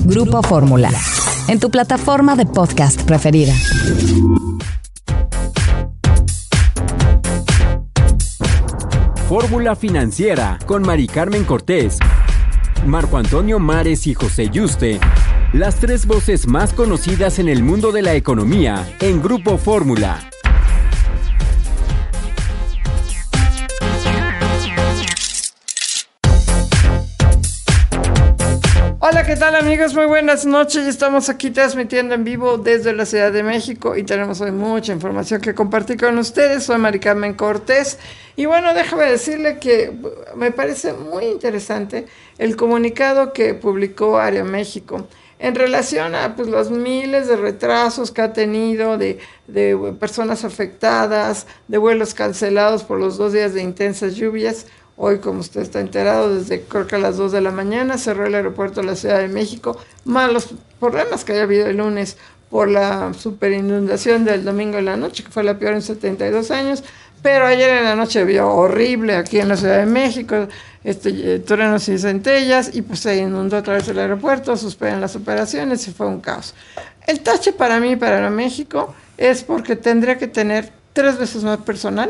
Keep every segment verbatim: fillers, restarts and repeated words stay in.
Grupo Fórmula, en tu plataforma de podcast preferida. Fórmula Financiera con Mari Carmen Cortés, Marco Antonio Mares y José Yuste. Las tres voces más conocidas en el mundo de la economía en Grupo Fórmula. Hola, ¿qué tal amigos? Muy buenas noches. Estamos aquí transmitiendo en vivo desde la Ciudad de México y tenemos hoy mucha información que compartir con ustedes. Soy Mari Carmen Cortés y bueno, déjame decirle que me parece muy interesante el comunicado que publicó Aeroméxico en relación a pues, los miles de retrasos que ha tenido de, de personas afectadas, de vuelos cancelados por los dos días de intensas lluvias. Hoy, como usted está enterado, desde creo que a las dos de la mañana cerró el aeropuerto de la Ciudad de México, más los problemas que haya habido el lunes por la superinundación del domingo en la noche, que fue la peor en setenta y dos años, pero ayer en la noche vio horrible aquí en la Ciudad de México, este, truenos y centellas, y pues se inundó otra vez el aeropuerto, suspenden las operaciones y fue un caos. El tache para mí, para Aeroméxico, es porque tendría que tener tres veces más personal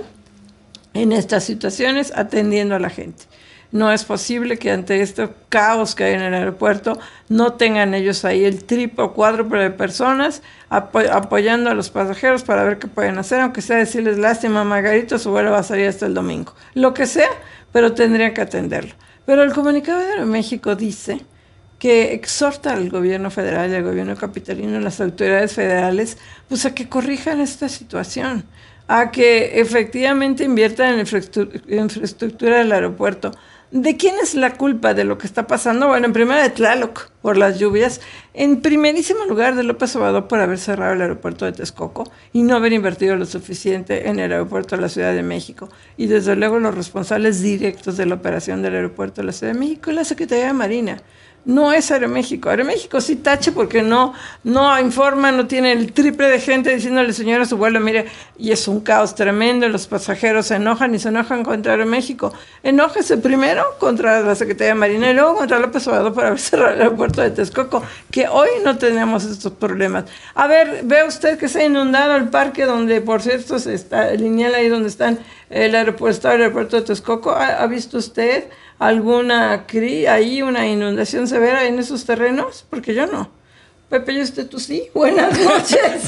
en estas situaciones atendiendo a la gente. No es posible que ante este caos que hay en el aeropuerto no tengan ellos ahí el triple o cuádruple de personas apo- apoyando a los pasajeros para ver qué pueden hacer, aunque sea decirles lástima Margarito, su vuelo va a salir hasta el domingo. Lo que sea, pero tendrían que atenderlo. Pero el comunicado de Aeroméxico dice que exhorta al gobierno federal y al gobierno capitalino, las autoridades federales, pues a que corrijan esta situación, a que efectivamente inviertan en infraestructura, infraestructura del aeropuerto. ¿De quién es la culpa de lo que está pasando? Bueno, en primera de Tlaloc, por las lluvias. En primerísimo lugar de López Obrador por haber cerrado el aeropuerto de Texcoco y no haber invertido lo suficiente en el aeropuerto de la Ciudad de México. Y desde luego los responsables directos de la operación del aeropuerto de la Ciudad de México y la Secretaría de Marina. No es Aeroméxico. Aeroméxico sí tache porque no, no informa, no tiene el triple de gente diciéndole, señora, su vuelo, mire, y es un caos tremendo, los pasajeros se enojan y se enojan contra Aeroméxico. Enójese primero contra la Secretaría de Marina y luego contra López Obrador por haber cerrado el aeropuerto de Texcoco, que hoy no tenemos estos problemas. A ver, ve usted que se ha inundado el parque donde, por cierto, se está el lineal ahí donde están el aeropuerto, el aeropuerto de Texcoco. ¿Ha, ha visto usted alguna cri ahí, una inundación severa en esos terrenos? Porque yo no. Pepe, ¿y usted tú sí? Buenas noches.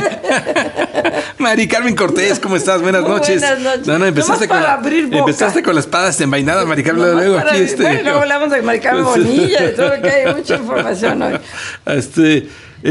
Mari Carmen Cortés, ¿cómo estás? Buenas Muy noches. Buenas noches. No, no, empezaste con, la, empezaste con las espadas envainadas, Mari Carmen. Luego aquí este. Bueno, luego hablamos de Mari Carmen Bonilla, de todo lo que hay, mucha información hoy. Este,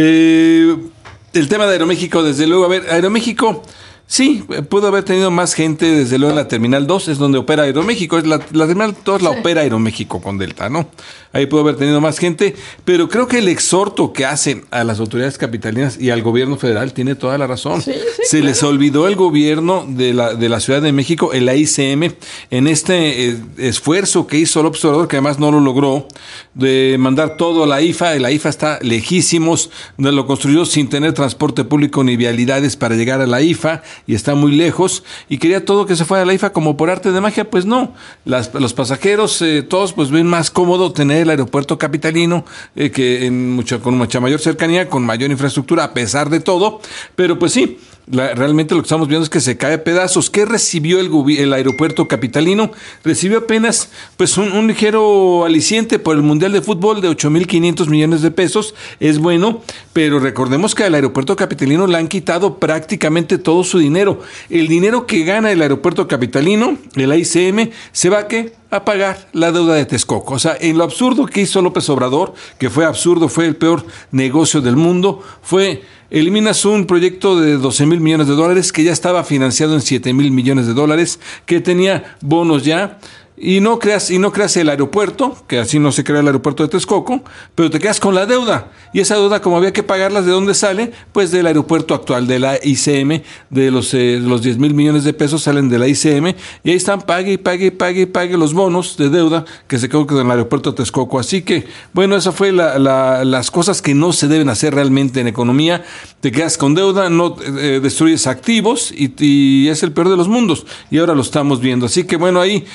eh, el tema de Aeroméxico, desde luego, a ver, Aeroméxico. Sí, pudo haber tenido más gente, desde luego en la Terminal dos, es donde opera Aeroméxico, es la, la Terminal dos la sí. opera Aeroméxico con Delta, ¿no? Ahí pudo haber tenido más gente, pero creo que el exhorto que hacen a las autoridades capitalinas y al gobierno federal tiene toda la razón. Sí, sí, Se claro. les olvidó el gobierno de la, de la Ciudad de México, el A I C M, en este eh, esfuerzo que hizo el observador, que además no lo logró, de mandar todo a la I F A. La I F A está lejísimos, lo construyó sin tener transporte público ni vialidades para llegar a la I F A, y está muy lejos, y quería todo que se fuera a la I F A como por arte de magia. Pues no, Las, los pasajeros eh, todos pues ven más cómodo tener el aeropuerto capitalino, eh, que en mucho, con mucha mayor cercanía, con mayor infraestructura, a pesar de todo, pero pues sí, la, realmente lo que estamos viendo es que se cae a pedazos. ¿Qué recibió el, el aeropuerto capitalino? Recibió apenas pues un, un ligero aliciente por el Mundial de Fútbol de ocho mil quinientos millones de pesos, es bueno, pero recordemos que al aeropuerto capitalino le han quitado prácticamente todo su dinero. El dinero que gana el aeropuerto capitalino, el A I C M, se va a ¿qué? a pagar la deuda de Texcoco. O sea, en lo absurdo que hizo López Obrador, que fue absurdo, fue el peor negocio del mundo, fue eliminas un proyecto de doce mil millones de dólares que ya estaba financiado en siete mil millones de dólares, que tenía bonos ya, y no creas y no creas el aeropuerto, que así no se crea el aeropuerto de Texcoco, pero te quedas con la deuda, y esa deuda, como había que pagarlas, ¿de dónde sale? Pues del aeropuerto actual, de la I C M, de los, eh, los diez mil millones de pesos salen de la I C M, y ahí están, pague y pague y pague y pague los bonos de deuda que se quedó con el aeropuerto de Texcoco. Así que, bueno, esas fue la, la, las cosas que no se deben hacer realmente en economía. Te quedas con deuda, no eh, destruyes activos, y, y es el peor de los mundos, y ahora lo estamos viendo. Así que, bueno, ahí el exhorto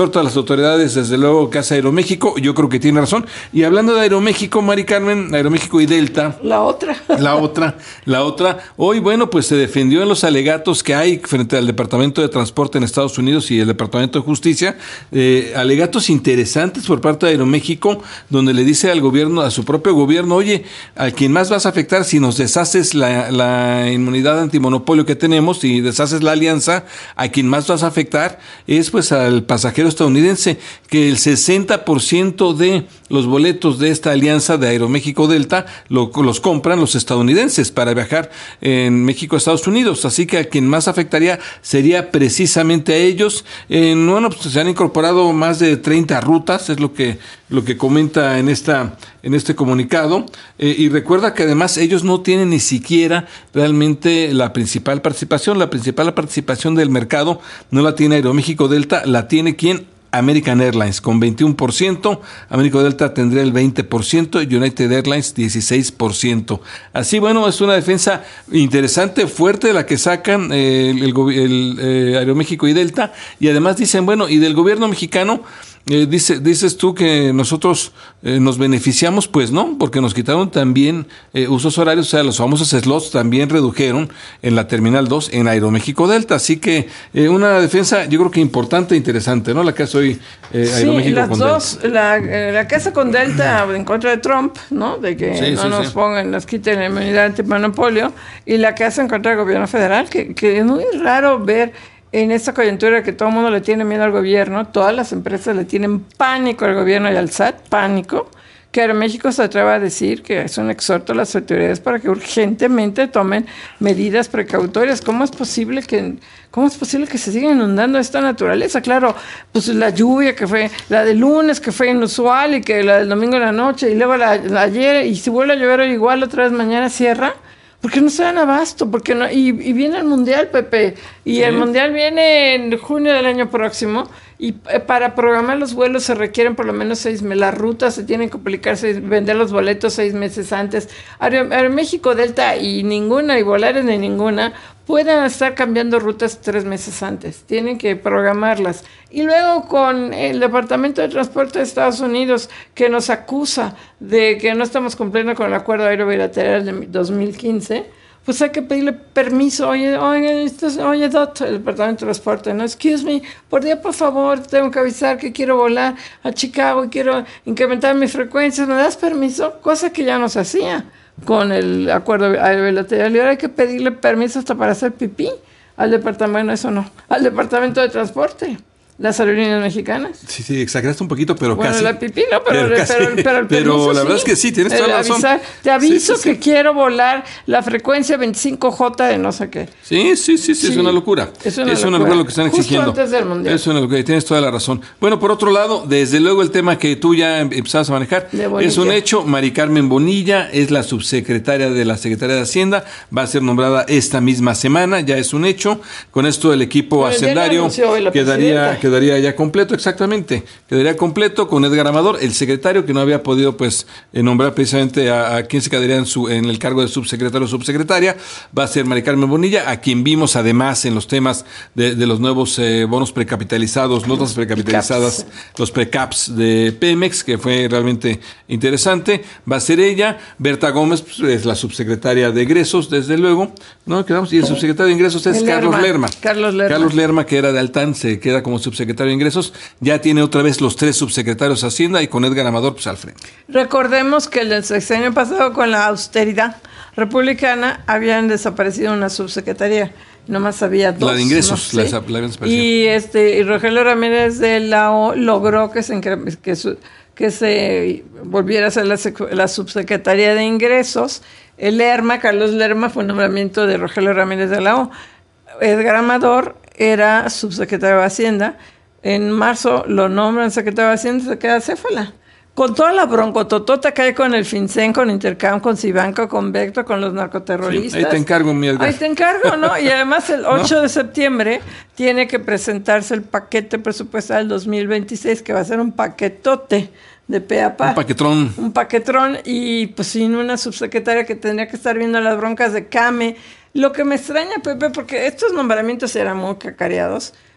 exhorto a las autoridades, desde luego, que hace Aeroméxico. Yo creo que tiene razón. Y hablando de Aeroméxico, Mari Carmen, Aeroméxico y Delta. La otra. La otra, la otra. Hoy, bueno, pues se defendió en los alegatos que hay frente al Departamento de Transporte en Estados Unidos y el Departamento de Justicia, eh, alegatos interesantes por parte de Aeroméxico, donde le dice al gobierno, a su propio gobierno, oye, a quien más vas a afectar si nos deshaces la, la inmunidad antimonopolio que tenemos y deshaces la alianza, a quien más vas a afectar es pues al pasajero estadounidense, que el sesenta por ciento de los boletos de esta alianza de Aeroméxico Delta lo, los compran los estadounidenses para viajar en México a Estados Unidos, así que a quien más afectaría sería precisamente a ellos. En, bueno, pues se han incorporado más de treinta rutas, es lo que lo que comenta en esta en este comunicado, eh, y recuerda que además ellos no tienen ni siquiera realmente la principal participación, la principal participación del mercado no la tiene Aeroméxico Delta, la tiene ¿quién? American Airlines con veintiuno por ciento, American Delta tendría el veinte por ciento y United Airlines dieciséis por ciento. Así, bueno, es una defensa interesante, fuerte la que sacan eh, el, el, el eh, Aeroméxico y Delta, y además dicen, bueno, y del gobierno mexicano, Eh, dice, dices tú que nosotros eh, nos beneficiamos, pues no, porque nos quitaron también eh, usos horarios, o sea, los famosos slots también redujeron en la Terminal dos en Aeroméxico Delta, así que eh, una defensa yo creo que importante e interesante, ¿no? La que hace hoy eh, Aeroméxico sí, las con dos, Delta. La, eh, la que hace con Delta en contra de Trump, ¿no? De que sí, no sí, nos sí. pongan, nos quiten la inmunidad antimonopolio, y la que hace en contra del gobierno federal, que, que es muy raro ver en esta coyuntura que todo el mundo le tiene miedo al gobierno, todas las empresas le tienen pánico al gobierno y al S A T, pánico, que Aeroméxico se atreva a decir que es un exhorto a las autoridades para que urgentemente tomen medidas precautorias. ¿Cómo es posible que, cómo es posible que se siga inundando esta naturaleza? Claro, pues la lluvia que fue, la del lunes que fue inusual y que la del domingo en la noche y luego la, la ayer, y si vuelve a llover hoy igual otra vez mañana cierra. Porque no se dan abasto, porque no, y, y viene el Mundial, Pepe, y sí. El Mundial viene en junio del año próximo, y para programar los vuelos se requieren por lo menos seis meses, las rutas se tienen que publicar, seis, vender los boletos seis meses antes. Aeroméxico Delta y ninguna, y Volaris ni ninguna, pueden estar cambiando rutas tres meses antes, tienen que programarlas. Y luego con el Departamento de Transporte de Estados Unidos, que nos acusa de que no estamos cumpliendo con el acuerdo aéreo bilateral de dos mil quince, pues hay que pedirle permiso. Oye, oye, esto es, oye, Dot, el Departamento de Transporte, no, excuse me, por día, por favor, tengo que avisar que quiero volar a Chicago y quiero incrementar mis frecuencias, ¿me das permiso? Cosa que ya no se hacía con el acuerdo aéreo bilateral, y ahora hay que pedirle permiso hasta para hacer pipí al departamento, bueno, eso no, al Departamento de Transporte. Las aerolíneas mexicanas. Sí, sí, exageraste un poquito, pero bueno, casi. la pipí, no, pero, pero, pero, pero, pero, el pero la sí, verdad es que sí, tienes toda la razón. Avisar, te aviso sí, sí, que sí. quiero volar la frecuencia veinticinco J de no sé qué. Sí, sí, sí, sí, sí. es una locura. Es una, es una locura. locura lo que están Justo exigiendo. Antes del mundial. Es una locura, tienes toda la razón. Bueno, por otro lado, desde luego el tema que tú ya empezabas a manejar es un hecho. Mari Carmen Bonilla es la subsecretaria de la Secretaría de Hacienda, va a ser nombrada esta misma semana, ya es un hecho. Con esto el equipo bueno, hacendario quedaría, quedaría ya completo, exactamente. Quedaría completo con Edgar Amador, el secretario que no había podido pues eh, nombrar precisamente a, a quien se quedaría en, su, en el cargo de subsecretario o subsecretaria. Va a ser Mari Carmen Bonilla, a quien vimos además en los temas de, de los nuevos eh, bonos precapitalizados, notas precapitalizadas, los precaps de Pemex, que fue realmente interesante. Va a ser ella. Berta Gómez pues, es la subsecretaria de egresos, desde luego, ¿no? Quedamos, y el subsecretario de ingresos es el Carlos Lerma. Lerma. Carlos Lerma. Carlos Lerma, que era de Altán, se queda como subsecretario de ingresos. Ya tiene otra vez los tres subsecretarios de Hacienda y con Edgar Amador pues al frente. Recordemos que el sexenio pasado con la austeridad republicana habían desaparecido una subsecretaría, nomás había dos. La de ingresos, ¿no? la, ¿Sí? la habían desaparecido. Y este y Rogelio Ramírez de la O logró que se que, su, que se volviera a ser la, la subsecretaría de ingresos. El Lerma, Carlos Lerma, fue un nombramiento de Rogelio Ramírez de la O. Edgar Amador era subsecretario de Hacienda. En marzo lo nombran secretario de Hacienda y se queda céfala. Con toda la broncototota que hay con el FinCEN, con Intercam, con Cibanco, con Vecto, con los narcoterroristas. Sí, ahí te encargo, mi Edgar. Ahí te encargo, ¿no? Y además el ocho ¿No? de septiembre tiene que presentarse el paquete presupuestal dos mil veintiséis, que va a ser un paquetote de pe a pa. Un paquetrón. Un paquetrón, y pues sin una subsecretaria que tendría que estar viendo las broncas de CAME. Lo que me extraña, Pepe, porque estos nombramientos eran muy cacareados,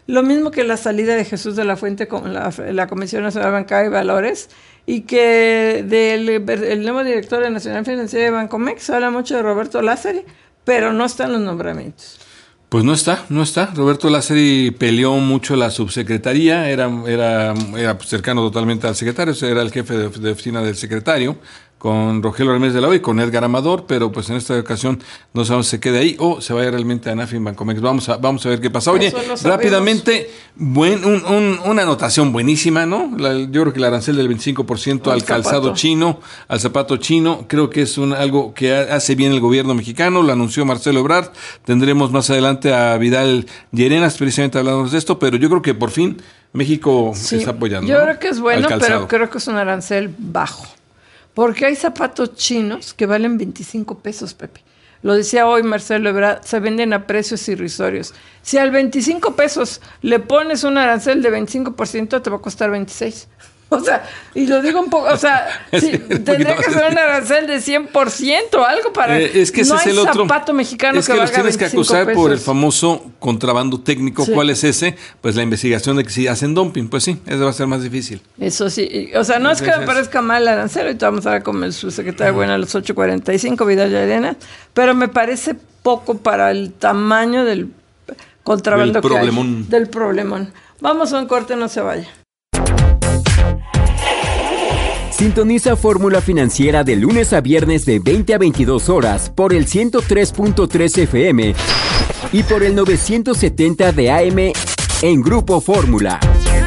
lo mismo que la salida de Jesús de la Fuente con la, la Comisión Nacional Bancaria y Valores, y que del el nuevo director de Nacional Financiera de Bancomex habla mucho de Roberto Lázari, pero no están los nombramientos. Pues no está, no está. Roberto Lázari peleó mucho la subsecretaría, era, era, era cercano totalmente al secretario, era el jefe de, de oficina del secretario, con Rogelio Ramírez de la O y con Edgar Amador, pero pues en esta ocasión no sabemos si se quede ahí o se vaya realmente a Nafin Bancomex. Vamos a, vamos a ver qué pasa. Oye, rápidamente, buen, un, un, una anotación buenísima, ¿no? La, yo creo que el arancel del veinticinco por ciento al calzado zapato. chino, al zapato chino, creo que es un, algo que hace bien el gobierno mexicano, lo anunció Marcelo Ebrard. Tendremos más adelante a Vidal Llerenas precisamente hablando de esto, pero yo creo que por fin México sí, está apoyando. Yo ¿no? creo que es bueno, pero creo que es un arancel bajo. Porque hay zapatos chinos que valen veinticinco pesos, Pepe. Lo decía hoy Marcelo Ebrard, se venden a precios irrisorios. Si al veinticinco pesos le pones un arancel de veinticinco por ciento, te va a costar veintiséis. O sea, y lo digo un poco, o sea, sí, tendría que ser un arancel de cien por ciento, algo para... Eh, es que ese no es hay el otro. zapato mexicano es que, que los valga tienes que acusar pesos. Por el famoso contrabando técnico. Sí. ¿Cuál es ese? Pues la investigación de que si hacen dumping. Pues sí, eso va a ser más difícil. Eso sí, o sea, no es, es que me parezca mal el arancel, ahorita vamos a ver con el subsecretario Bueno a las ocho cuarenta y cinco, Vidal Llerenas, pero me parece poco para el tamaño del contrabando del que problemón. hay. Del problemón. Vamos a un corte, no se vaya. Sintoniza Fórmula Financiera de lunes a viernes de veinte a veintidós horas por el ciento tres punto tres F M y por el novecientos setenta de A M en Grupo Fórmula.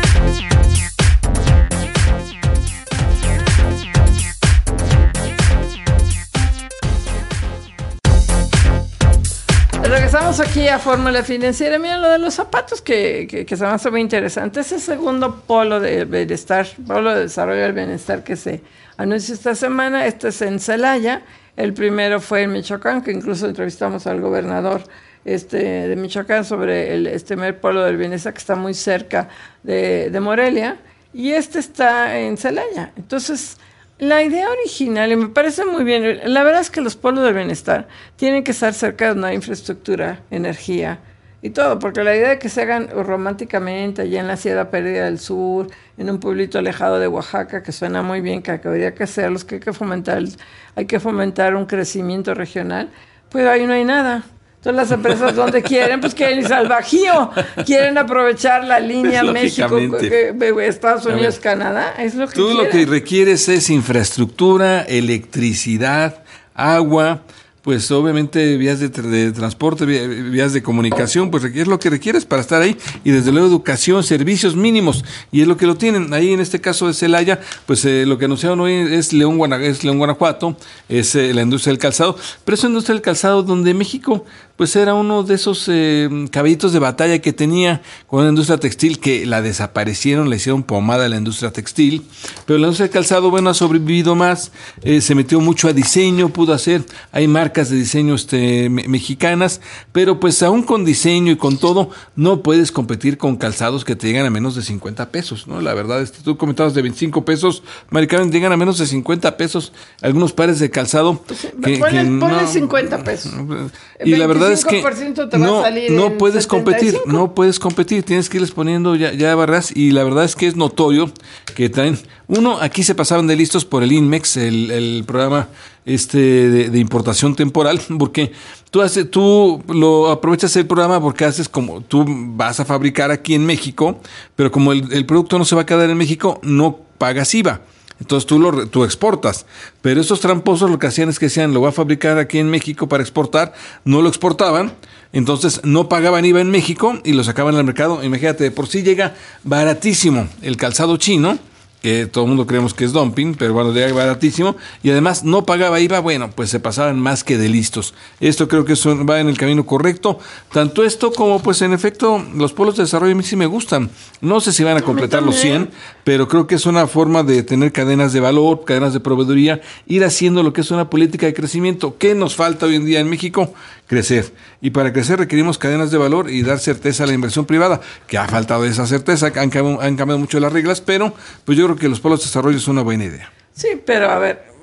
Regresamos aquí a Fórmula Financiera. Mira lo de los zapatos que, que, que se me hace muy interesante. Ese segundo polo de bienestar, polo de desarrollo del bienestar que se anunció esta semana, este es en Celaya. El primero fue en Michoacán, que incluso entrevistamos al gobernador este, de Michoacán sobre el, este primer polo del bienestar que está muy cerca de, de Morelia. Y este está en Celaya. Entonces, la idea original, y me parece muy bien, la verdad es que los polos del bienestar tienen que estar cerca de una infraestructura, energía y todo, porque la idea de que se hagan románticamente allá en la Sierra Perdida del Sur, en un pueblito alejado de Oaxaca, que suena muy bien, que habría que hacerlos, que hay que fomentar, hay que fomentar un crecimiento regional, pero ahí no hay nada. Entonces las empresas donde quieren, pues quieren irse al Bajío, quieren aprovechar la línea México, Estados Unidos, Canadá, es lo que Tú quieren. Lo que requieres es infraestructura, electricidad, agua, pues obviamente vías de, de transporte, vías de comunicación, pues es lo que requieres para estar ahí, y desde luego educación, servicios mínimos, y es lo que lo tienen. Ahí en este caso de Celaya, pues eh, lo que anunciaron hoy es León, Guana, es León, Guanajuato, es eh, la industria del calzado, pero es una industria del calzado donde México pues era uno de esos eh, caballitos de batalla que tenía con la industria textil, que la desaparecieron, le hicieron pomada a la industria textil, pero la industria del calzado, bueno, ha sobrevivido más, eh, se metió mucho a diseño, pudo hacer, hay marcas de diseño este, me, mexicanas, pero pues aún con diseño y con todo, no puedes competir con calzados que te llegan a menos de cincuenta pesos, ¿no? La verdad es que tú comentabas de veinticinco pesos, Mari Carmen, llegan a menos de cincuenta pesos algunos pares de calzado. Pues, que, ponle, que no, ponle cincuenta pesos. Y la verdad es que no, no puedes competir, setenta y cinco. no puedes competir, tienes que irles poniendo ya, ya barras, y la verdad es que es notorio que traen, uno, aquí se pasaron de listos por el INMEX, el, el programa este de, de importación temporal, porque tú haces, tú lo aprovechas el programa porque haces como, tú vas a fabricar aquí en México, pero como el, el producto no se va a quedar en México, no pagas I V A. Entonces tú lo tú exportas, pero estos tramposos lo que hacían es que decían, lo voy a fabricar aquí en México para exportar, no lo exportaban, entonces no pagaban I V A en México y lo sacaban al mercado. Imagínate, de por sí llega baratísimo el calzado chino, que todo el mundo creemos que es dumping, pero bueno, llega baratísimo, y además no pagaba I V A, bueno, pues se pasaban más que de listos. Esto creo que eso va en el camino correcto, tanto esto como pues en efecto los polos de desarrollo a mí sí me gustan. No sé si van a completar los cien, pero creo que es una forma de tener cadenas de valor, cadenas de proveeduría, ir haciendo lo que es una política de crecimiento. ¿Qué nos falta hoy en día en México? Crecer. Y para crecer requerimos cadenas de valor y dar certeza a la inversión privada, que ha faltado esa certeza, han cambiado, han cambiado mucho las reglas, pero pues yo creo que los polos de desarrollo es una buena idea. Sí, pero a ver,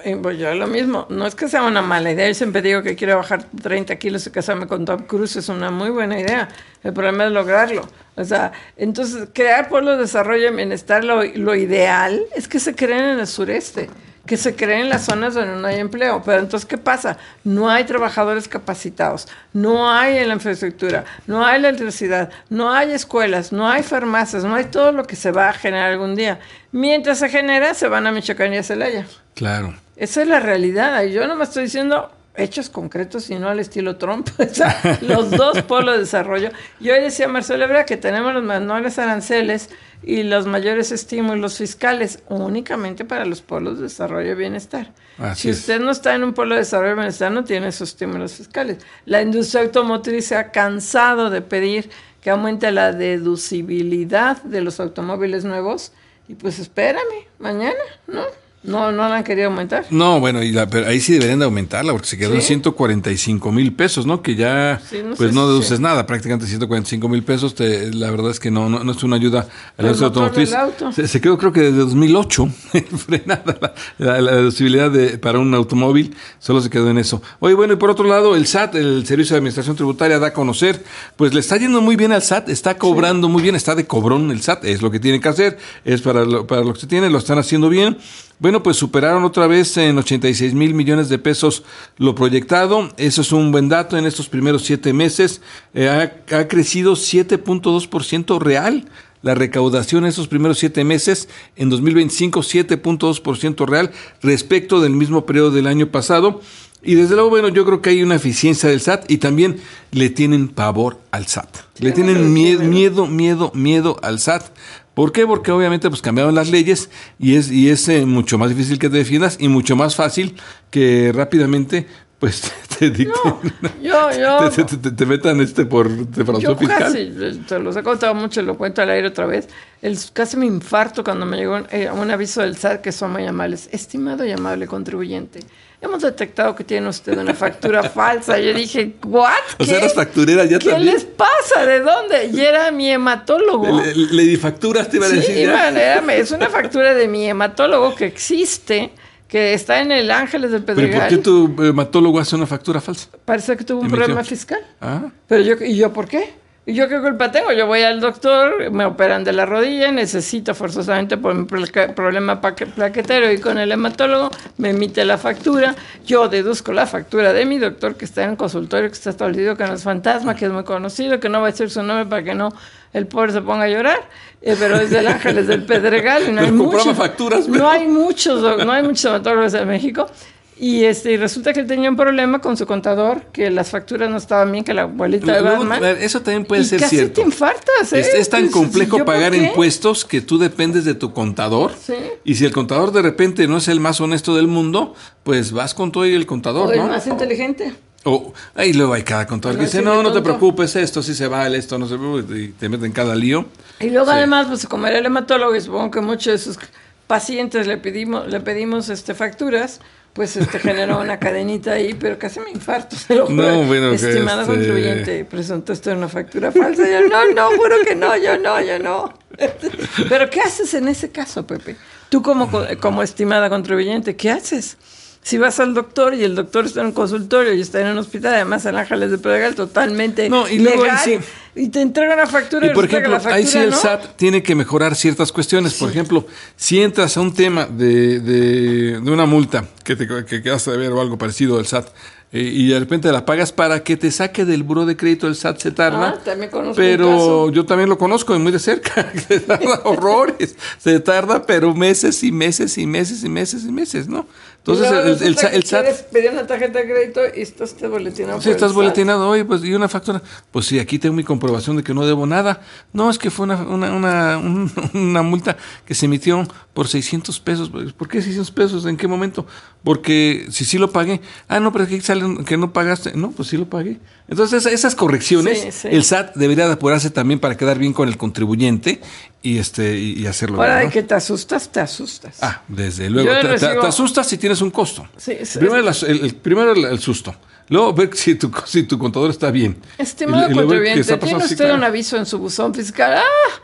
y pues yo lo mismo, no es que sea una mala idea, yo siempre digo que quiero bajar treinta kilos y casarme con Tom Cruise, es una muy buena idea, el problema es lograrlo. O sea, entonces crear pueblos de desarrollo y bienestar, lo, lo ideal es que se creen en el sureste, que se creen en las zonas donde no hay empleo. Pero entonces, ¿qué pasa? No hay trabajadores capacitados, no hay en la infraestructura, no hay electricidad, no hay escuelas, no hay farmacias, no hay todo lo que se va a generar algún día. Mientras se genera, se van a Michoacán y a Celaya. Claro. Esa es la realidad. Y yo no me estoy diciendo hechos concretos y no al estilo Trump. O sea, los dos polos de desarrollo. Y hoy decía Marcelo Ebrard que tenemos los menores aranceles y los mayores estímulos fiscales únicamente para los polos de desarrollo y bienestar. Así si usted es. no está en un polo de desarrollo y bienestar, no tiene esos estímulos fiscales. La industria automotriz se ha cansado de pedir que aumente la deducibilidad de los automóviles nuevos. Y pues espérame, mañana, ¿no? No, no la han querido aumentar. No, bueno, y la, pero ahí sí deberían de aumentarla porque se quedó ¿Sí? en ciento cuarenta y cinco mil pesos, ¿no? Que ya, Sí, no pues sé no si- deduces nada, prácticamente ciento cuarenta y cinco mil pesos. Te, la verdad es que no, no, no es una ayuda a la El industria motor automotriz. del auto. Se, se quedó creo que desde dos mil ocho frenada la, la, la deducibilidad de, para un automóvil, solo se quedó en eso. Oye, bueno, y por otro lado, el S A T, el Servicio de Administración Tributaria, da a conocer, pues le está yendo muy bien al S A T, está cobrando muy bien, está de cobrón el S A T, es lo que tiene que hacer, es para lo, para lo que se tiene, lo están haciendo bien. Bueno, pues superaron otra vez en ochenta y seis mil millones de pesos lo proyectado. Eso es un buen dato en estos primeros siete meses. Eh, ha, ha crecido siete punto dos por ciento real. La recaudación en estos primeros siete meses, en dos mil veinticinco, siete punto dos por ciento real respecto del mismo periodo del año pasado. Y desde luego, bueno, yo creo que hay una eficiencia del S A T y también le tienen pavor al S A T. Sí, le tienen sí, miedo, sí, miedo, miedo, miedo al S A T. ¿Por qué? Porque obviamente pues cambiaron las leyes y es, y es eh, mucho más difícil que te defiendas y mucho más fácil que rápidamente pues te dicten, No, yo, yo, te, te, te, te metan este por defraudación yo fiscal. casi, te los he contado mucho, lo cuento al aire otra vez, el, casi me infarto cuando me llegó eh, un aviso del S A T que son muy amables. Estimado y amable contribuyente, hemos detectado que tiene usted una factura falsa. Yo dije, ¿what? O sea, eras facturera ya ¿Qué también. les pasa? ¿De dónde? Y era mi hematólogo. Le, le, le di facturas, te iba a Sí, decir. ya. man, era- es una factura de mi hematólogo que existe, que está en el Ángeles del Pero ¿y Pedregal. por qué tu hematólogo hace una factura falsa? Parece que tuvo un Emitió. problema fiscal. Ah, Pero yo, ¿y yo por qué? ¿Y yo qué culpa tengo? Yo voy al doctor, me operan de la rodilla, necesito forzosamente por mi placa- problema paque- plaquetero y con el hematólogo me emite la factura, yo deduzco la factura de mi doctor que está en el consultorio, que está establecido que no es fantasma, que es muy conocido, que no va a decir su nombre para que no el pobre se ponga a llorar, eh, pero es del Ángeles del Pedregal y no hay Pero compraba muchos, facturas, pero- no hay muchos, doc- no hay muchos hematólogos en México. Y este y resulta que él tenía un problema con su contador, que las facturas no estaban bien, que la abuelita de luego, Batman. eso también puede Y ser casi cierto. te infartas, ¿eh? Es, es tan Dices, complejo ¿yo por pagar qué? impuestos que tú dependes de tu contador. Sí. Y si el contador de repente no es el más honesto del mundo, pues vas con todo y el contador, O el ¿no? más inteligente. O, ahí luego hay cada contador que No, dice, sí, no, de no te tonto. preocupes, esto sí se vale, esto no se preocupe, y te meten cada lío. Y luego Sí. además, pues como era el hematólogo, y supongo que muchos de sus pacientes le pedimos, le pedimos este facturas, pues este generó una cadenita ahí, pero casi me infarto. Se lo juro. No, bueno, que Estimado este- contribuyente, presentó usted una factura falsa. Yo, no, no, juro que no, yo no, yo no. Pero ¿qué haces en ese caso, Pepe? Tú como, co- como estimada contribuyente, ¿qué haces? Si vas al doctor y el doctor está en un consultorio y está en un hospital, además en Ángeles de Pedregal, totalmente No, y luego legal, ahí y te entrega una factura Y por resulta que ejemplo, la ahí sí factura el no. S A T tiene que mejorar ciertas cuestiones. Por ejemplo, si entras a un tema de, de, de una multa que te que quedaste de ver o algo parecido del S A T, eh, y de repente la pagas para que te saque del buró de crédito, el S A T se tarda. Ah, también conozco un pero caso. yo también lo conozco de muy de cerca. Se tarda horrores. Se tarda, pero meses y meses y meses y meses y meses, ¿no? Entonces, Y luego el, el, resulta el que S A T. quieres pedir una tarjeta de crédito y estás te boletinado. Si por estás el boletinado, oye, pues, y una factura. Pues sí, aquí tengo mi comprobación de que no debo nada. No, es que fue una, una, una, un- una multa que se emitió por seiscientos pesos. ¿Por qué seiscientos pesos? ¿En qué momento? Porque si sí lo pagué. Ah, no, pero aquí sale que no pagaste. No, pues sí lo pagué. Entonces, esas, esas correcciones, Sí, sí. el S A T debería de apurarse también para quedar bien con el contribuyente y este y, y hacerlo Ahora bien, de ¿no? que te asustas, te asustas. Ah, desde luego. Yo Te, te- recibo- te asustas si tienes un costo. Sí, sí, primero, sí. el, el- primero el, el susto. Luego ver si tu, si tu contador está bien. Estimado Y- y luego ver qué contribuyente, está ¿tiene pasando. Sí, usted claro. un aviso en su buzón fiscal? ¡Ah!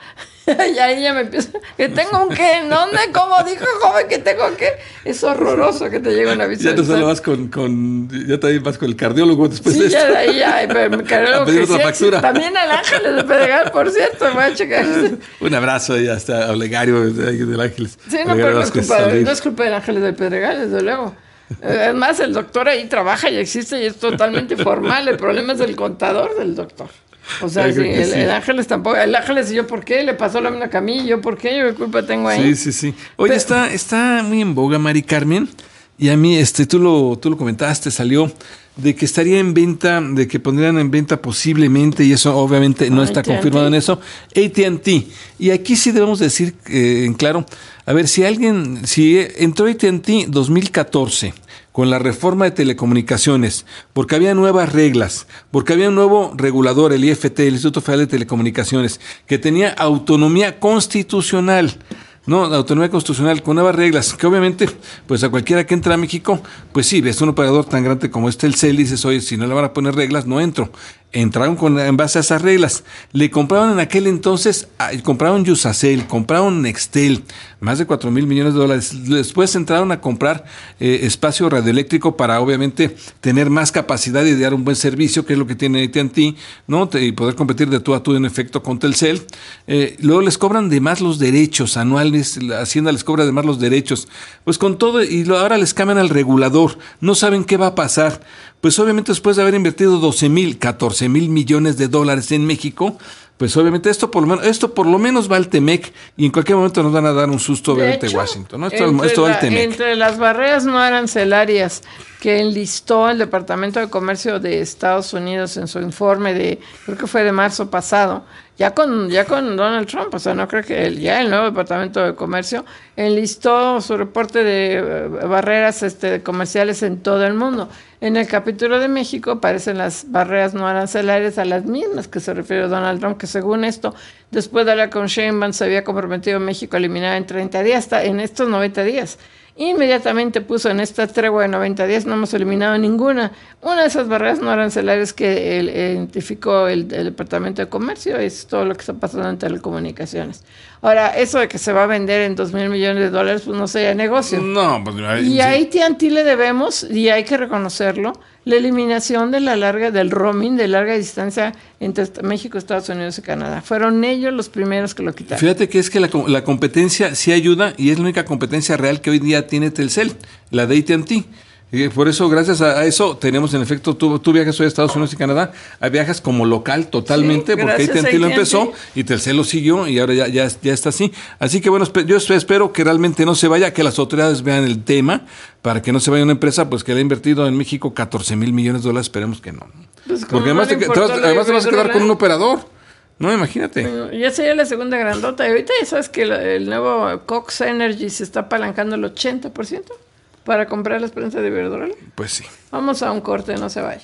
Y ahí ya me empieza, que tengo un qué, ¿en dónde? ¿Cómo dijo joven que tengo qué? Es horroroso que te llegue una visualización. Ya no solo vas con, con, ya también vas con el cardiólogo después sí, de esto. Sí, ya de ahí, ya, pero me cardiólogo a pedir que otra sí factura. Existe. También el Ángeles de Pedregal, por cierto, me voy a checar. Un abrazo y hasta a Olegario del Ángeles. Sí, no, pero no es, culpa, no es culpa del Ángeles de Pedregal, desde luego. Además, el doctor ahí trabaja y existe y es totalmente formal. El problema es el contador del doctor. O sea, sí, el, sí. el Ángeles tampoco. El Ángeles y yo, ¿por qué? Le pasó la misma a mí, yo, ¿por qué? Yo, ¿qué culpa tengo ahí? Sí, sí, sí. Oye, Pero, está, está muy en boga, Mari Carmen. Y a mí, este, tú lo, tú lo comentaste, salió de que estaría en venta, de que pondrían en venta posiblemente, y eso obviamente no está confirmado en eso, A T and T. Y aquí sí debemos decir eh, en claro, a ver, si alguien, si entró A T and T dos mil catorce con la reforma de telecomunicaciones, porque había nuevas reglas, porque había un nuevo regulador, el I F T, el Instituto Federal de Telecomunicaciones, que tenía autonomía constitucional. No, la autonomía constitucional con nuevas reglas, que obviamente, pues a cualquiera que entra a México, pues sí, ves un operador tan grande como este Telcel y dices, oye, si no le van a poner reglas, no entro. Entraron con, en base a esas reglas. Le compraron en aquel entonces, compraron Yusacel, compraron Nextel, más de cuatro mil millones de dólares. Después entraron a comprar eh, espacio radioeléctrico para obviamente tener más capacidad y dar un buen servicio, que es lo que tiene A T and T, ¿no? Y poder competir de tú a tú en efecto con Telcel. Eh, luego les cobran de más los derechos anuales, la Hacienda les cobra de más los derechos. Pues con todo, y lo, ahora les cambian al regulador, no saben qué va a pasar. Pues obviamente después de haber invertido doce mil, catorce mil millones de dólares en México, pues obviamente esto por lo menos, esto por lo menos va al Temec y en cualquier momento nos van a dar un susto de obviamente Washington, ¿no? Esto, esto va al Temec. Entre las barreras no arancelarias que enlistó el Departamento de Comercio de Estados Unidos en su informe de, creo que fue de marzo pasado, ya con ya con Donald Trump, o sea, no creo que el, ya el nuevo Departamento de Comercio enlistó su reporte de uh, barreras este, comerciales en todo el mundo. En el capítulo de México aparecen las barreras no arancelarias a las mismas que se refiere Donald Trump, que según esto, después de hablar con Sheinbaum, se había comprometido México a eliminar en treinta días, hasta en estos noventa días. Inmediatamente puso en esta tregua de noventa días, no hemos eliminado ninguna. Una de esas barreras no arancelarias que el, identificó el, el Departamento de Comercio es todo lo que está pasando en telecomunicaciones. Ahora, eso de que se va a vender en dos mil millones de dólares, pues no sería negocio. No, pues y a A T and T le debemos, y hay que reconocerlo, la eliminación de la larga, del roaming de larga distancia entre México, Estados Unidos y Canadá. Fueron ellos los primeros que lo quitaron. Fíjate que es que la, la competencia sí ayuda y es la única competencia real que hoy día tiene Telcel, la de A T and T. Y por eso, gracias a eso, tenemos en efecto, tú, tú viajas hoy a Estados Unidos y Canadá, viajas como local totalmente, sí, porque A T and T lo empezó y Telcel lo siguió y ahora ya, ya, ya está así. Así que bueno, yo espero que realmente no se vaya, que las autoridades vean el tema, para que no se vaya una empresa pues que le ha invertido en México catorce mil millones de dólares, esperemos que no. Pues porque además, no te, te, además te vas a quedar con un operador. No, imagínate. Bueno, ya sería la segunda grandota. Y ahorita ya sabes que el, el nuevo Cox Energy se está apalancando el ochenta por ciento. Para comprar las prensas de Iberdrola. Pues sí. Vamos a un corte, no se vaya.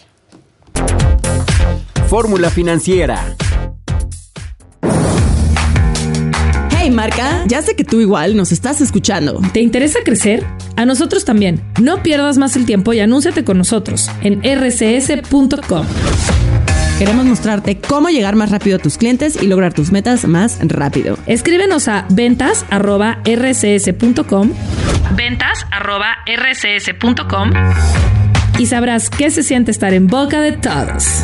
Fórmula Financiera. Hey Marca, ya sé que tú igual nos estás escuchando. ¿Te interesa crecer? A nosotros también. No pierdas más el tiempo y anúnciate con nosotros en r c s punto com. Queremos mostrarte cómo llegar más rápido a tus clientes y lograr tus metas más rápido. Escríbenos a ventas arroba r c s punto com, ventas arroba r c s punto com y sabrás qué se siente estar en boca de todos.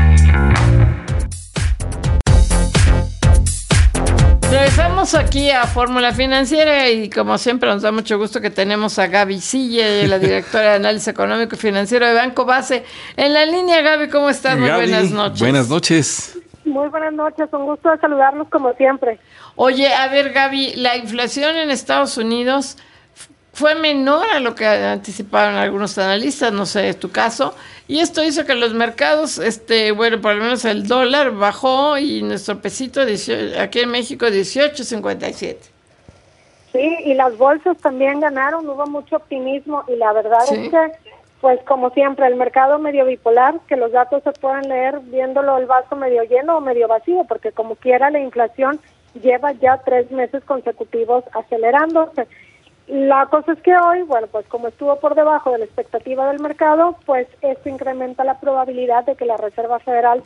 Regresamos aquí a Fórmula Financiera y como siempre nos da mucho gusto que tenemos a Gaby Sille, la directora de Análisis Económico y Financiero de Banco Base. En la línea, Gaby, ¿cómo estás? Muy Gaby, buenas noches. Buenas noches. Muy buenas noches, un gusto de saludarlos como siempre. Oye, a ver, Gaby, la inflación en Estados Unidos fue menor a lo que anticiparon algunos analistas, no sé, es tu caso, y esto hizo que los mercados, este, bueno, por lo menos el dólar bajó y nuestro pesito dieciocho, aquí en México dieciocho cincuenta y siete. Sí, y las bolsas también ganaron, hubo mucho optimismo y la verdad sí. es que, pues como siempre, el mercado medio bipolar, que los datos se pueden leer viéndolo el vaso medio lleno o medio vacío, porque como quiera la inflación lleva ya tres meses consecutivos acelerándose. La cosa es que hoy, bueno, pues como estuvo por debajo de la expectativa del mercado, pues esto incrementa la probabilidad de que la Reserva Federal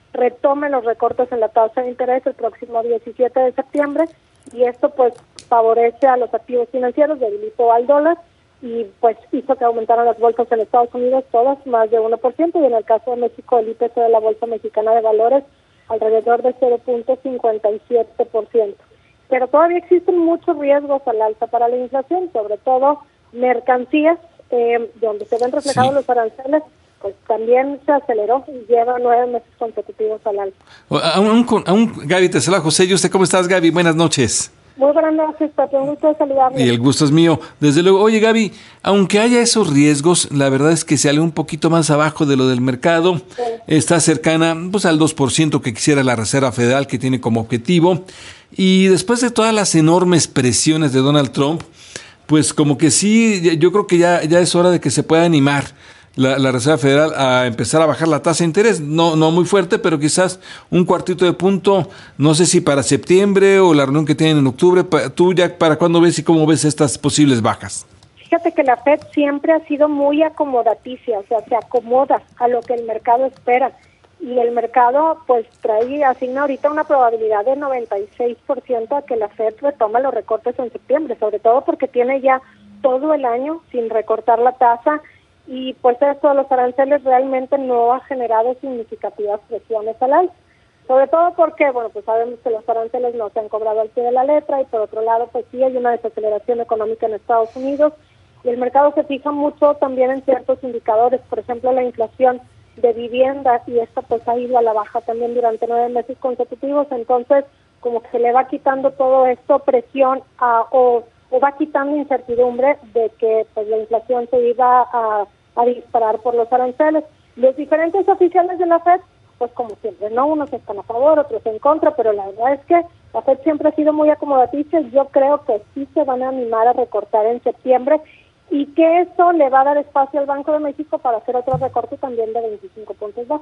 retome los recortes en la tasa de interés el próximo diecisiete de septiembre, y esto pues favorece a los activos financieros, debilitó al dólar y pues hizo que aumentaran las bolsas en Estados Unidos todas más de uno por ciento, y en el caso de México el I P C de la Bolsa Mexicana de Valores alrededor de cero punto cincuenta y siete por ciento. Pero todavía existen muchos riesgos al alza para la inflación, sobre todo mercancías, eh, donde se ven reflejados sí. los aranceles, pues también se aceleró y lleva nueve meses consecutivos al alza. A un, a un Gaby te saluda José. ¿Y usted cómo estás, Gaby? Buenas noches. Muy buenas noches, Pepe, un gusto de saludarle. Y el gusto es mío, desde luego. Oye, Gaby, aunque haya esos riesgos, la verdad es que se sale un poquito más abajo de lo del mercado, sí. está cercana pues al dos por ciento que quisiera la Reserva Federal, que tiene como objetivo, y después de todas las enormes presiones de Donald Trump, pues como que sí, yo creo que ya, ya es hora de que se pueda animar La, la Reserva Federal a empezar a bajar la tasa de interés, no no muy fuerte, pero quizás un cuartito de punto, no sé si para septiembre o la reunión que tienen en octubre. ¿Tú ya para cuándo ves y cómo ves estas posibles bajas? Fíjate que la Fed siempre ha sido muy acomodaticia, o sea, se acomoda a lo que el mercado espera, y el mercado pues trae, asigna ahorita una probabilidad de noventa y seis por ciento a que la Fed retoma los recortes en septiembre, sobre todo porque tiene ya todo el año sin recortar la tasa. Y pues esto de los aranceles realmente no ha generado significativas presiones al alza. Sobre todo porque, bueno, pues sabemos que los aranceles no se han cobrado al pie de la letra, y por otro lado, pues sí hay una desaceleración económica en Estados Unidos, y el mercado se fija mucho también en ciertos indicadores, por ejemplo, la inflación de vivienda, y esta pues ha ido a la baja también durante nueve meses consecutivos. Entonces, como que se le va quitando todo esto presión a, o, o va quitando incertidumbre de que pues la inflación se iba a a disparar por los aranceles. Los diferentes oficiales de la Fed, pues como siempre, ¿no? Unos están a favor, otros en contra, pero la verdad es que la Fed siempre ha sido muy acomodaticia. Yo creo que sí se van a animar a recortar en septiembre, y que eso le va a dar espacio al Banco de México para hacer otro recorte también de veinticinco puntos básicos.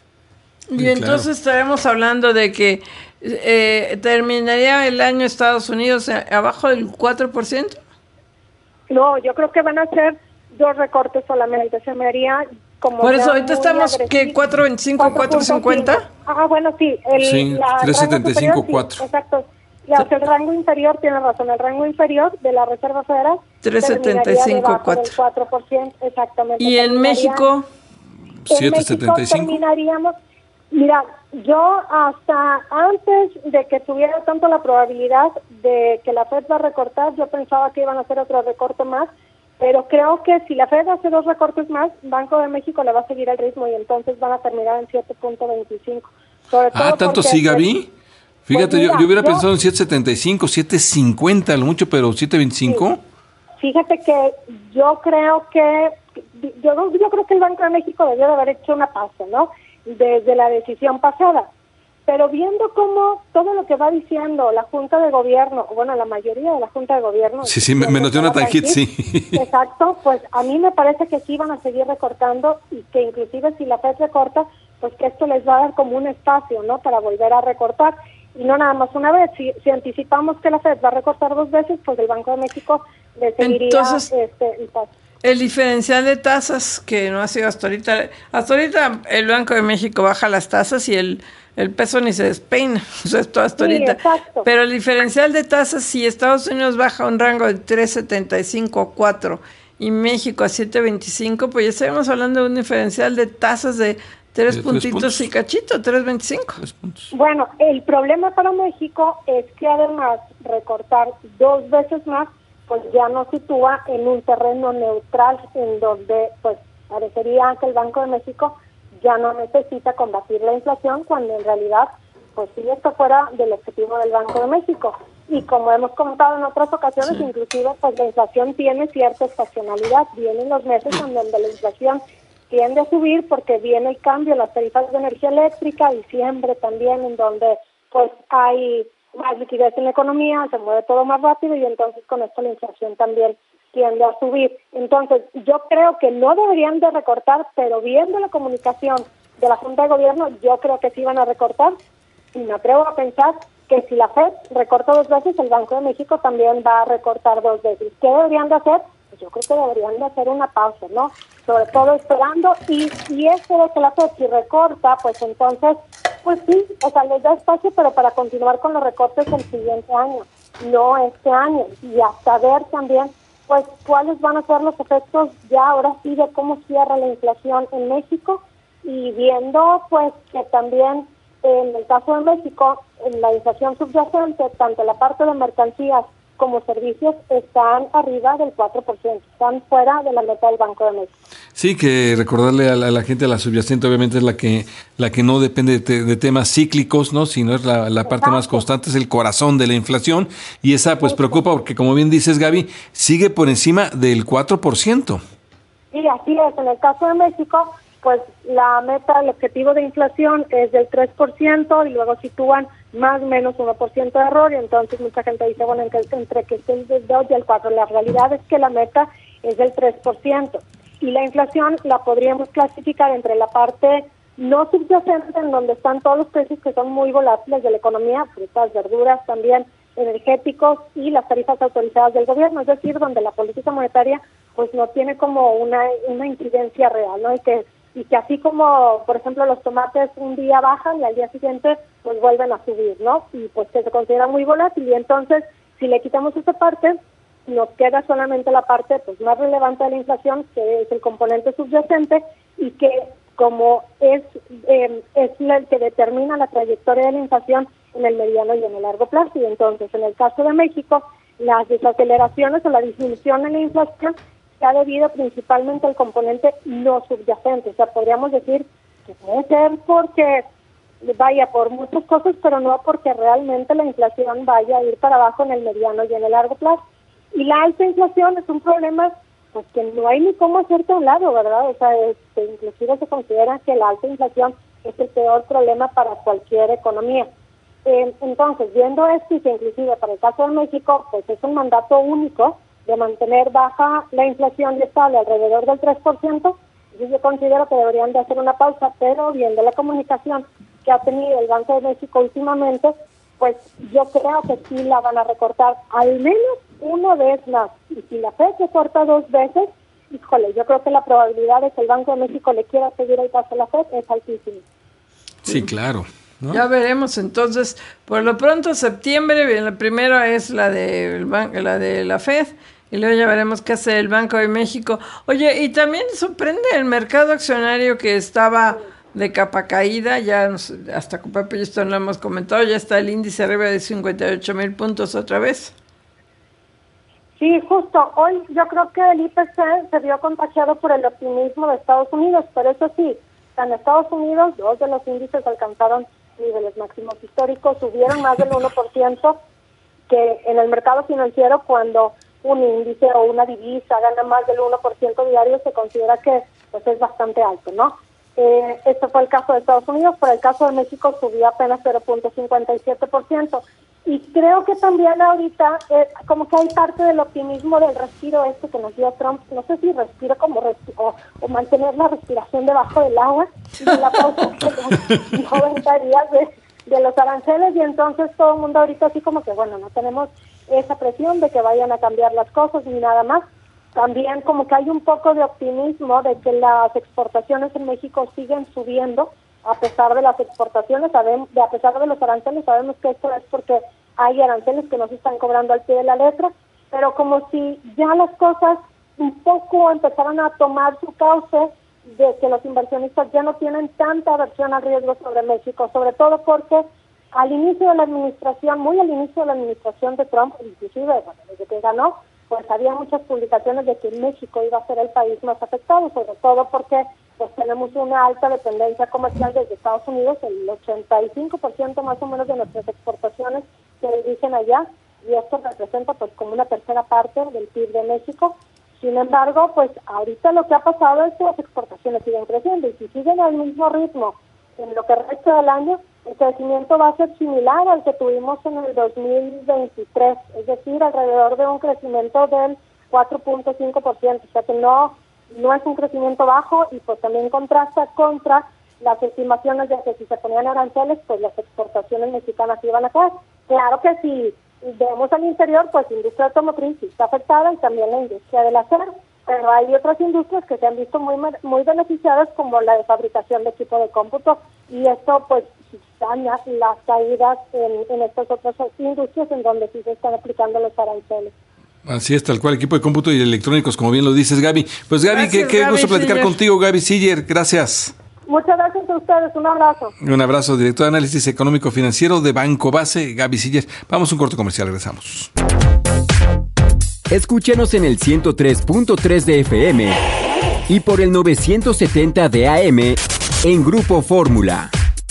Y sí, entonces claro. estaremos hablando de que eh, terminaría el año Estados Unidos abajo del cuatro por ciento. No, yo creo que van a ser dos recortes solamente, se me haría como... Por eso, ahorita estamos, ¿qué? ¿cuatro veinticinco, cuatro cincuenta? Ah, bueno, sí. El, sí, tres setenta y cinco, cuatro. Sí, exacto. Y hacia el rango inferior, tiene razón, el rango inferior de la Reserva Federal... tres setenta y cinco, cuatro. cuatro por ciento, exactamente. ¿Y en México? siete setenta y cinco. Terminaríamos... Mira, yo hasta antes de que tuviera tanto la probabilidad de que la Fed va a recortar, yo pensaba que iban a hacer otro recorte más, pero creo que si la Fed hace dos recortes más, Banco de México le va a seguir el ritmo, y entonces van a terminar en siete punto veinticinco. Ah, ¿tanto sí, Gaby? Fíjate, pues mira, yo, yo hubiera yo, pensado en siete setenta y cinco, siete cincuenta, lo mucho, pero siete veinticinco. Sí. Fíjate que yo creo que yo, yo creo que el Banco de México debió de haber hecho una pausa, ¿no? Desde la decisión pasada. Pero viendo cómo todo lo que va diciendo la Junta de Gobierno, bueno, la mayoría de la Junta de Gobierno... Sí, sí, menos Jonathan Heath, sí. Exacto, pues a mí me parece que sí van a seguir recortando, y que inclusive si la Fed recorta, pues que esto les va a dar como un espacio, ¿no?, para volver a recortar. Y no nada más una vez. Si, si anticipamos que la Fed va a recortar dos veces, pues el Banco de México le seguiría Entonces, este, el paso. El diferencial de tasas, que no ha sido hasta ahorita, hasta ahorita el Banco de México baja las tasas y el, el peso ni se despeina, o sea, esto hasta sí, ahorita. Exacto. Pero el diferencial de tasas, si Estados Unidos baja un rango de tres setenta y cinco a cuatro y México a siete veinticinco, pues ya estaríamos hablando de un diferencial de tasas de tres de puntitos puntos. Y cachito, tres veinticinco. Bueno, el problema para México es que además recortar dos veces más, pues ya nos sitúa en un terreno neutral, en donde pues parecería que el Banco de México ya no necesita combatir la inflación, cuando en realidad pues sí esto fuera del objetivo del Banco de México. Y como hemos comentado en otras ocasiones, sí. inclusive pues la inflación tiene cierta estacionalidad. Vienen los meses en donde la inflación tiende a subir porque viene el cambio en las tarifas de energía eléctrica, diciembre también, en donde pues hay más liquidez en la economía, se mueve todo más rápido, y entonces con esto la inflación también tiende a subir. Entonces yo creo que no deberían de recortar, pero viendo la comunicación de la Junta de Gobierno, yo creo que sí van a recortar, y me atrevo a pensar que si la Fed recorta dos veces, el Banco de México también va a recortar dos veces. ¿Qué deberían de hacer? Pues yo creo que deberían de hacer una pausa, ¿no? Sobre todo esperando, y, y eso de que la Fed si recorta, pues entonces Pues sí, o sea, les da espacio, pero para continuar con los recortes el siguiente año, no este año, y hasta ver también, pues, cuáles van a ser los efectos ya ahora sí de cómo cierra la inflación en México, y viendo, pues, que también en el caso de México, en la inflación subyacente, tanto la parte de mercancías como servicios están arriba del cuatro por ciento, están fuera de la meta del Banco de México. Sí, que recordarle a la, a la gente, la subyacente obviamente es la que la que no depende de, te, de temas cíclicos, ¿no? Sino es la, la parte más constante, es el corazón de la inflación, y esa pues preocupa porque, como bien dices, Gaby, sigue por encima del cuatro por ciento. Sí, así es. En el caso de México, pues la meta, el objetivo de inflación es del tres por ciento y luego sitúan más o menos uno por ciento de error, y entonces mucha gente dice, bueno, entre, entre que esté el dos y el cuatro, la realidad es que la meta es del tres por ciento. Y la inflación la podríamos clasificar entre la parte no subyacente, en donde están todos los precios que son muy volátiles de la economía, frutas, verduras, también energéticos, y las tarifas autorizadas del gobierno, es decir, donde la política monetaria pues no tiene como una, una incidencia real, ¿no? Y que, y que así como, por ejemplo, los tomates un día bajan y al día siguiente pues vuelven a subir, ¿no? Y pues que se considera muy volátil, y entonces si le quitamos esa parte, nos queda solamente la parte pues más relevante de la inflación, que es el componente subyacente, y que como es eh, es el que determina la trayectoria de la inflación en el mediano y en el largo plazo. Y entonces, en el caso de México, las desaceleraciones o la disminución en la inflación se ha debido principalmente al componente no subyacente. O sea, podríamos decir que puede ser porque vaya por muchas cosas, pero no porque realmente la inflación vaya a ir para abajo en el mediano y en el largo plazo. Y la alta inflación es un problema pues que no hay ni cómo hacerte a un lado, ¿verdad? O sea, este, inclusive se considera que la alta inflación es el peor problema para cualquier economía. Eh, entonces, viendo esto, y que inclusive para el caso de México, pues es un mandato único de mantener baja la inflación y estable alrededor del tres por ciento, yo considero que deberían de hacer una pausa, pero viendo la comunicación que ha tenido el Banco de México últimamente, pues yo creo que sí la van a recortar al menos una vez más. Y si la Fed se corta dos veces, híjole, yo creo que la probabilidad de que el Banco de México le quiera seguir el paso a la Fed es altísima. Sí, claro, ¿no? Ya veremos entonces. Por lo pronto, septiembre, la primera es la de, el ban- la de la Fed, y luego ya veremos qué hace el Banco de México. Oye, y también sorprende el mercado accionario, que estaba de capa caída, ya nos, hasta con Pepe y esto lo hemos comentado, ya está el índice arriba de cincuenta y ocho mil puntos otra vez. Sí, justo. Hoy yo creo que el I P C se vio contagiado por el optimismo de Estados Unidos, pero eso sí, en Estados Unidos dos de los índices alcanzaron niveles máximos históricos, subieron más del uno por ciento, que en el mercado financiero, cuando un índice o una divisa gana más del uno por ciento diario, se considera que pues es bastante alto, ¿no? Eh, este fue el caso de Estados Unidos, pero el caso de México subió apenas cero punto cincuenta y siete por ciento. Y creo que también ahorita, eh, como que hay parte del optimismo del respiro este que nos dio Trump, no sé si respiro como respi- o, o mantener la respiración debajo del agua, y de la pausa de los noventa días de, de los aranceles, y entonces todo el mundo ahorita así como que, bueno, no tenemos esa presión de que vayan a cambiar las cosas ni nada más. También como que hay un poco de optimismo de que las exportaciones en México siguen subiendo a pesar de las exportaciones, sabemos, de a pesar de los aranceles. Sabemos que esto es porque hay aranceles que no se están cobrando al pie de la letra, pero como si ya las cosas un poco empezaran a tomar su cauce, de que los inversionistas ya no tienen tanta aversión al riesgo sobre México, sobre todo porque al inicio de la administración, muy al inicio de la administración de Trump, inclusive bueno, desde que ganó, pues había muchas publicaciones de que México iba a ser el país más afectado, sobre todo porque pues tenemos una alta dependencia comercial desde Estados Unidos, el ochenta y cinco por ciento más o menos de nuestras exportaciones se dirigen allá, y esto representa pues como una tercera parte del P I B de México. Sin embargo, pues ahorita lo que ha pasado es que las exportaciones siguen creciendo, y si siguen al mismo ritmo en lo que resta del año, el crecimiento va a ser similar al que tuvimos en el dos mil veintitrés, es decir, alrededor de un crecimiento del cuatro punto cinco por ciento, o sea que no, no es un crecimiento bajo, y pues también contrasta contra las estimaciones de que si se ponían aranceles, pues las exportaciones mexicanas iban a caer. Claro que si vemos al interior, pues la industria automotriz sí está afectada, y también la industria del acero, pero hay otras industrias que se han visto muy muy beneficiadas, como la de fabricación de equipo de cómputo, y esto pues daña las caídas en, en estas otras industrias en donde sí se están aplicando los aranceles. Así es, tal cual, equipo de cómputo y electrónicos, como bien lo dices, Gaby. Pues Gaby, Gracias, qué, qué Gaby gusto platicar Siller. contigo, Gaby Siller, gracias. Muchas gracias a ustedes, un abrazo. Un abrazo, director de análisis económico financiero de Banco Base, Gaby Siller. Vamos a un corto comercial, regresamos. Escúchanos en el ciento tres punto tres de F M y por el novecientos setenta de A M en Grupo Fórmula.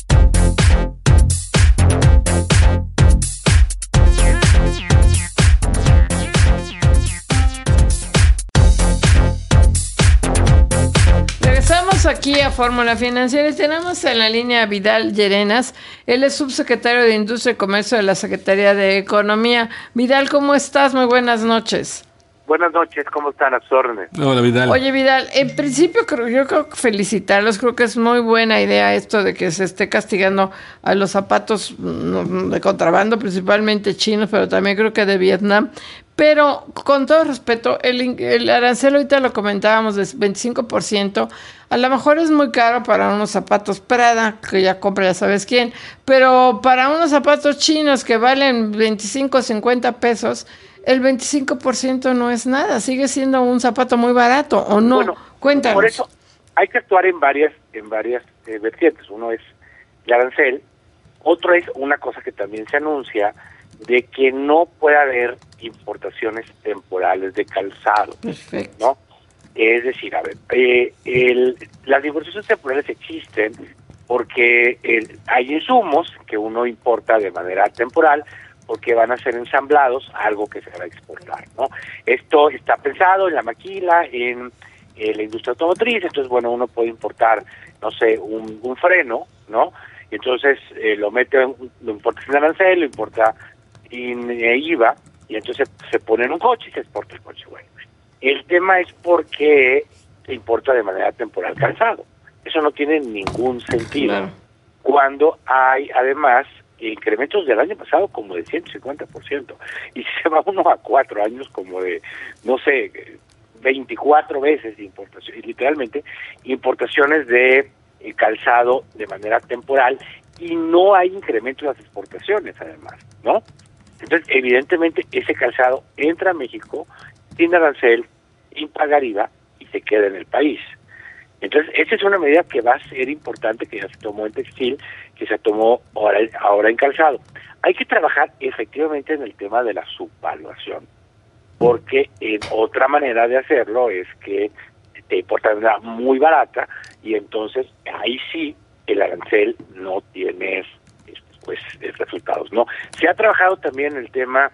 Regresamos aquí a Fórmula Financiera y tenemos en la línea a Vidal Llerenas. Él es subsecretario de Industria y Comercio de la Secretaría de Economía. Vidal, ¿cómo estás? Muy buenas noches. Buenas noches, ¿cómo están? A sus órdenes. Hola, Vidal. Oye, Vidal, en principio creo, yo creo que felicitarlos, creo que es muy buena idea esto de que se esté castigando a los zapatos de contrabando, principalmente chinos, pero también creo que de Vietnam. Pero con todo respeto, el, el arancel ahorita lo comentábamos de veinticinco por ciento, a lo mejor es muy caro para unos zapatos Prada, que ya compra ya sabes quién, pero para unos zapatos chinos que valen veinticinco o cincuenta pesos, el veinticinco por ciento no es nada, sigue siendo un zapato muy barato, ¿o no? Bueno, cuéntanos. Por eso hay que actuar en varias en varias eh, vertientes. Uno es el arancel, otro es una cosa que también se anuncia, de que no puede haber importaciones temporales de calzado. Perfecto. ¿No? Es decir, a ver, eh, el, las importaciones temporales existen porque el, hay insumos que uno importa de manera temporal porque van a ser ensamblados a algo que se va a exportar, ¿no? Esto está pensado en la maquila, en, en la industria automotriz. Entonces, bueno, uno puede importar, no sé, un, un freno, ¿no? Y entonces eh, lo mete, en, lo importa sin arancel, lo importa sin eh, I V A, y entonces se pone en un coche y se exporta el coche. Bueno, el tema es por qué se importa de manera temporal calzado. Eso no tiene ningún sentido. Claro. Cuando hay, además, incrementos del año pasado como de ciento cincuenta por ciento. Y si se va uno a cuatro años como de, no sé, veinticuatro veces de importación, y literalmente importaciones de eh, calzado de manera temporal, y no hay incremento en las exportaciones, además, ¿no? Entonces, evidentemente, ese calzado entra a México sin arancel, sin pagar I V A, y se queda en el país. Entonces, esa es una medida que va a ser importante, que ya se tomó en textil, que se tomó ahora, ahora en calzado. Hay que trabajar efectivamente en el tema de la subvaluación, porque en otra manera de hacerlo es que te importa de manera muy barata, y entonces ahí sí el arancel no tiene pues resultados, ¿no? Se ha trabajado también el tema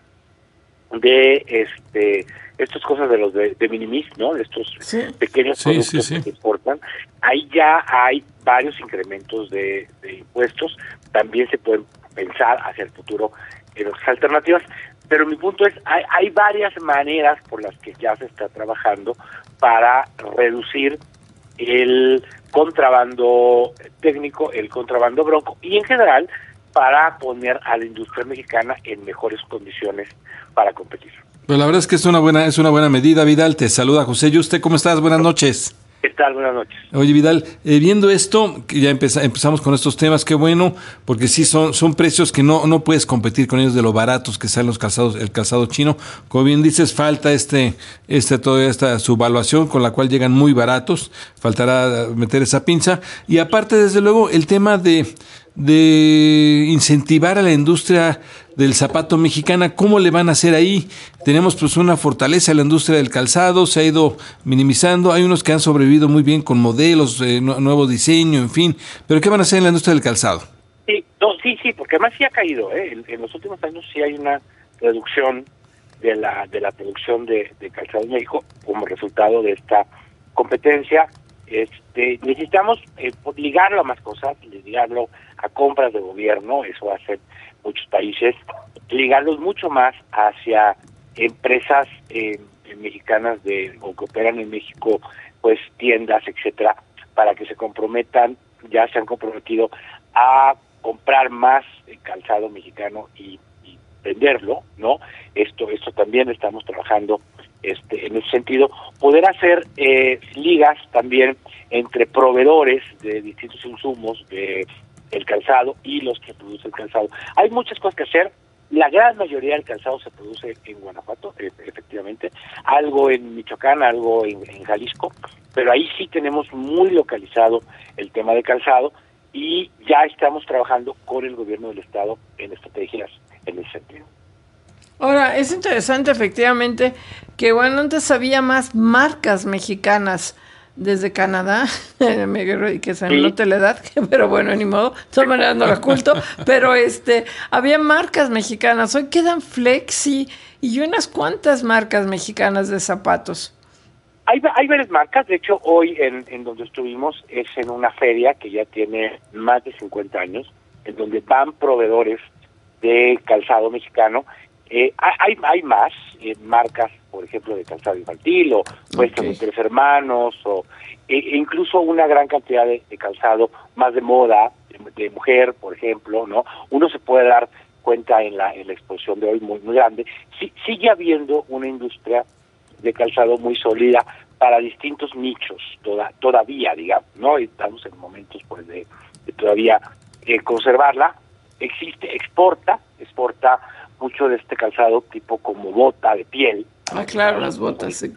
de este estas cosas de los de, de minimis, ¿no? De estos sí. pequeños sí, productos sí, sí. que se exportan. Ahí ya hay varios incrementos de, de impuestos. También se pueden pensar hacia el futuro en otras alternativas. Pero mi punto es, hay, hay varias maneras por las que ya se está trabajando para reducir el contrabando técnico, el contrabando bronco, y en general para poner a la industria mexicana en mejores condiciones para competir. Pues la verdad es que es una buena es una buena medida, Vidal. Te saluda José Yuste. ¿Cómo estás? Buenas noches. ¿Qué tal? Buenas noches. Oye, Vidal, eh, viendo esto, que ya empeza, empezamos con estos temas, qué bueno, porque sí son son precios que no no puedes competir con ellos de lo baratos que salen los calzados, el calzado chino. Como bien dices, falta este este toda esta subvaluación con la cual llegan muy baratos. Faltará meter esa pinza. Y aparte, desde luego, el tema de de incentivar a la industria del zapato mexicana. ¿Cómo le van a hacer ahí? Tenemos pues una fortaleza en la industria del calzado, se ha ido minimizando, hay unos que han sobrevivido muy bien con modelos, eh, nuevo diseño, en fin, pero ¿qué van a hacer en la industria del calzado? Sí, no, sí, sí, porque además sí ha caído, ¿eh? en, en los últimos años sí hay una reducción de la de la producción de, de calzado en México como resultado de esta competencia. Este, necesitamos eh, ligarlo a más cosas, ligarlo a compras de gobierno, eso hacen muchos países, ligarlos mucho más hacia empresas eh, mexicanas de o que operan en México, pues tiendas, etcétera, para que se comprometan, ya se han comprometido a comprar más calzado mexicano y, y venderlo, ¿no? Esto, esto también estamos trabajando este en ese sentido, poder hacer eh, ligas también entre proveedores de distintos insumos, de el calzado y los que producen el calzado. Hay muchas cosas que hacer. La gran mayoría del calzado se produce en Guanajuato, efectivamente, algo en Michoacán, algo en, en Jalisco, pero ahí sí tenemos muy localizado el tema de calzado y ya estamos trabajando con el gobierno del estado en estrategias en ese sentido. Ahora, es interesante efectivamente que, bueno, antes había más marcas mexicanas desde Canadá, me agarro y que se me note la edad, pero bueno, ni modo, de todas maneras no lo oculto, pero este, había marcas mexicanas, hoy quedan Flexi y unas cuantas marcas mexicanas de zapatos. Hay, hay varias marcas, de hecho hoy en, en donde estuvimos es en una feria que ya tiene más de cincuenta años, en donde van proveedores de calzado mexicano. Eh, hay, hay más eh, marcas, por ejemplo, de calzado infantil o puestos de Tres Hermanos o e incluso una gran cantidad de, de calzado más de moda, de, de mujer, por ejemplo, ¿no? Uno se puede dar cuenta en la en la exposición de hoy muy muy grande. Sí, sigue habiendo una industria de calzado muy sólida para distintos nichos, toda, todavía, digamos, ¿no? Estamos en momentos pues de, de todavía eh, conservarla. Existe, exporta, exporta mucho de este calzado tipo como bota de piel. Ah, claro, las botas, sí.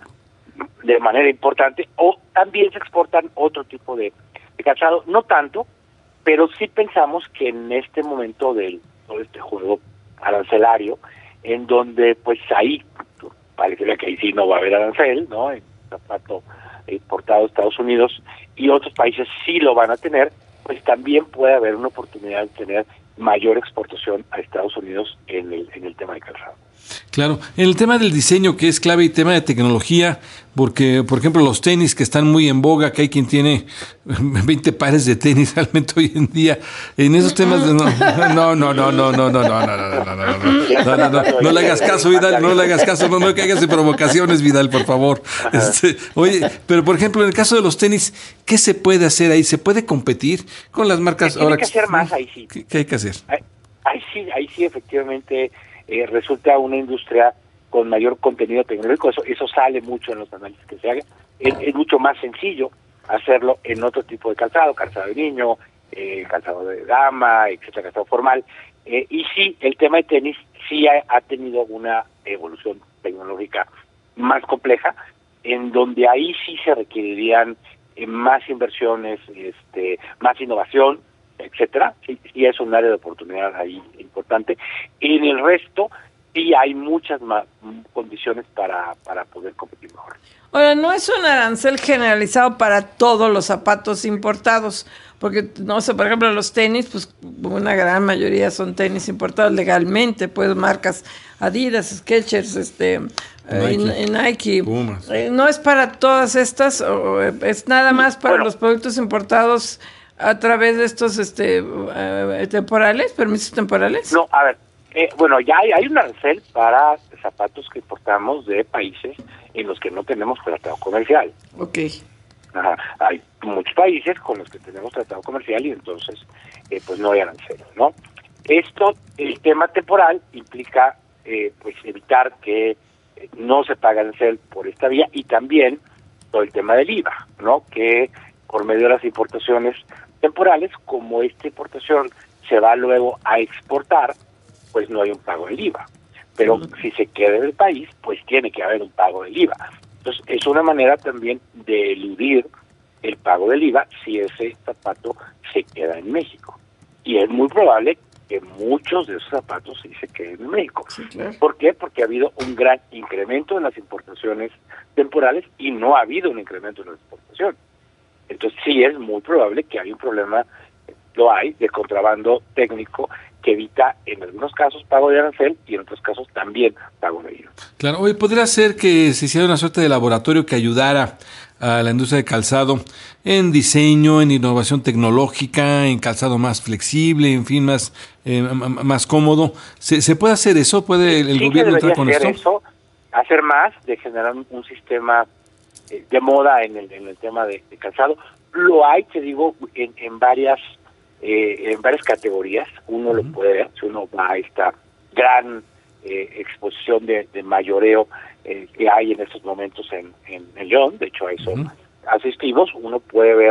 De manera importante, o también se exportan otro tipo de, de calzado, no tanto, pero sí pensamos que en este momento del todo este juego arancelario, en donde pues ahí parecería que ahí sí no va a haber arancel, ¿no? En zapato importado de Estados Unidos y otros países sí lo van a tener, pues también puede haber una oportunidad de tener mayor exportación a Estados Unidos en el en el tema de calzado. Claro, en el tema del diseño, que es clave, y tema de tecnología, porque, por ejemplo, los tenis que están muy en boga, que hay quien tiene veinte pares de tenis realmente hoy en día, en esos temas, de, no, no, no, no, no, no, no, no, no, no, no, no, no, no, no, no le hagas caso, Vidal, no le hagas caso, no, no caigas en provocaciones, Vidal, por favor. Este, oye, pero por ejemplo, en el caso de los tenis, ¿qué se puede hacer ahí? ¿Se puede competir con las marcas? Hay que hacer más ahí sí. ¿Qué, qué hay que hacer? Ahí sí, ahí sí, efectivamente. Eh, resulta una industria con mayor contenido tecnológico, eso eso sale mucho en los análisis que se hagan. Es, es mucho más sencillo hacerlo en otro tipo de calzado, calzado de niño, eh, calzado de dama, etcétera, calzado formal. Eh, y sí, el tema de tenis sí ha, ha tenido una evolución tecnológica más compleja, en donde ahí sí se requerirían eh, más inversiones, este, más innovación, etcétera, y, y es un área de oportunidad ahí importante. En el resto sí hay muchas más condiciones para, para poder competir mejor. Ahora, no es un arancel generalizado para todos los zapatos importados, porque, no sé, por ejemplo, los tenis, pues una gran mayoría son tenis importados legalmente, pues marcas Adidas, Skechers, este, Nike, eh, Nike. Eh, no es para todas estas, o es nada más para bueno, los productos importados a través de estos este uh, temporales, permisos temporales. No, a ver, eh, bueno, ya hay, hay un arancel para zapatos que importamos de países en los que no tenemos tratado comercial. Ok. Ajá. Hay muchos países con los que tenemos tratado comercial y entonces eh, pues no hay arancel, ¿no? Esto, el tema temporal implica eh, pues evitar que eh, no se pague arancel por esta vía y también todo el tema del I V A, ¿no? Que por medio de las importaciones temporales, como esta importación se va luego a exportar, pues no hay un pago del I V A. Pero uh-huh. si se queda en el país, pues tiene que haber un pago del I V A. Entonces, es una manera también de eludir el pago del I V A si ese zapato se queda en México. Y es muy probable que muchos de esos zapatos sí se queden en México. Sí, claro. ¿Por qué? Porque ha habido un gran incremento en las importaciones temporales y no ha habido un incremento en las exportaciones. Entonces sí es muy probable que haya un problema, lo hay, de contrabando técnico que evita en algunos casos pago de arancel y en otros casos también pago de I V A. Claro, hoy podría ser que se hiciera una suerte de laboratorio que ayudara a la industria de calzado en diseño, en innovación tecnológica, en calzado más flexible, en fin, más eh, más cómodo. ¿Se, ¿Se puede hacer eso? ¿Puede el, el sí gobierno entrar con esto? Eso, hacer más, de generar un, un sistema de moda en el en el tema de, de calzado. Lo hay, te digo, en, en varias eh, en varias categorías. Uno uh-huh. lo puede ver, si uno va a esta gran eh, exposición de, de mayoreo eh, que hay en estos momentos en, en, en León, de hecho a eso uh-huh. asistimos, uno puede ver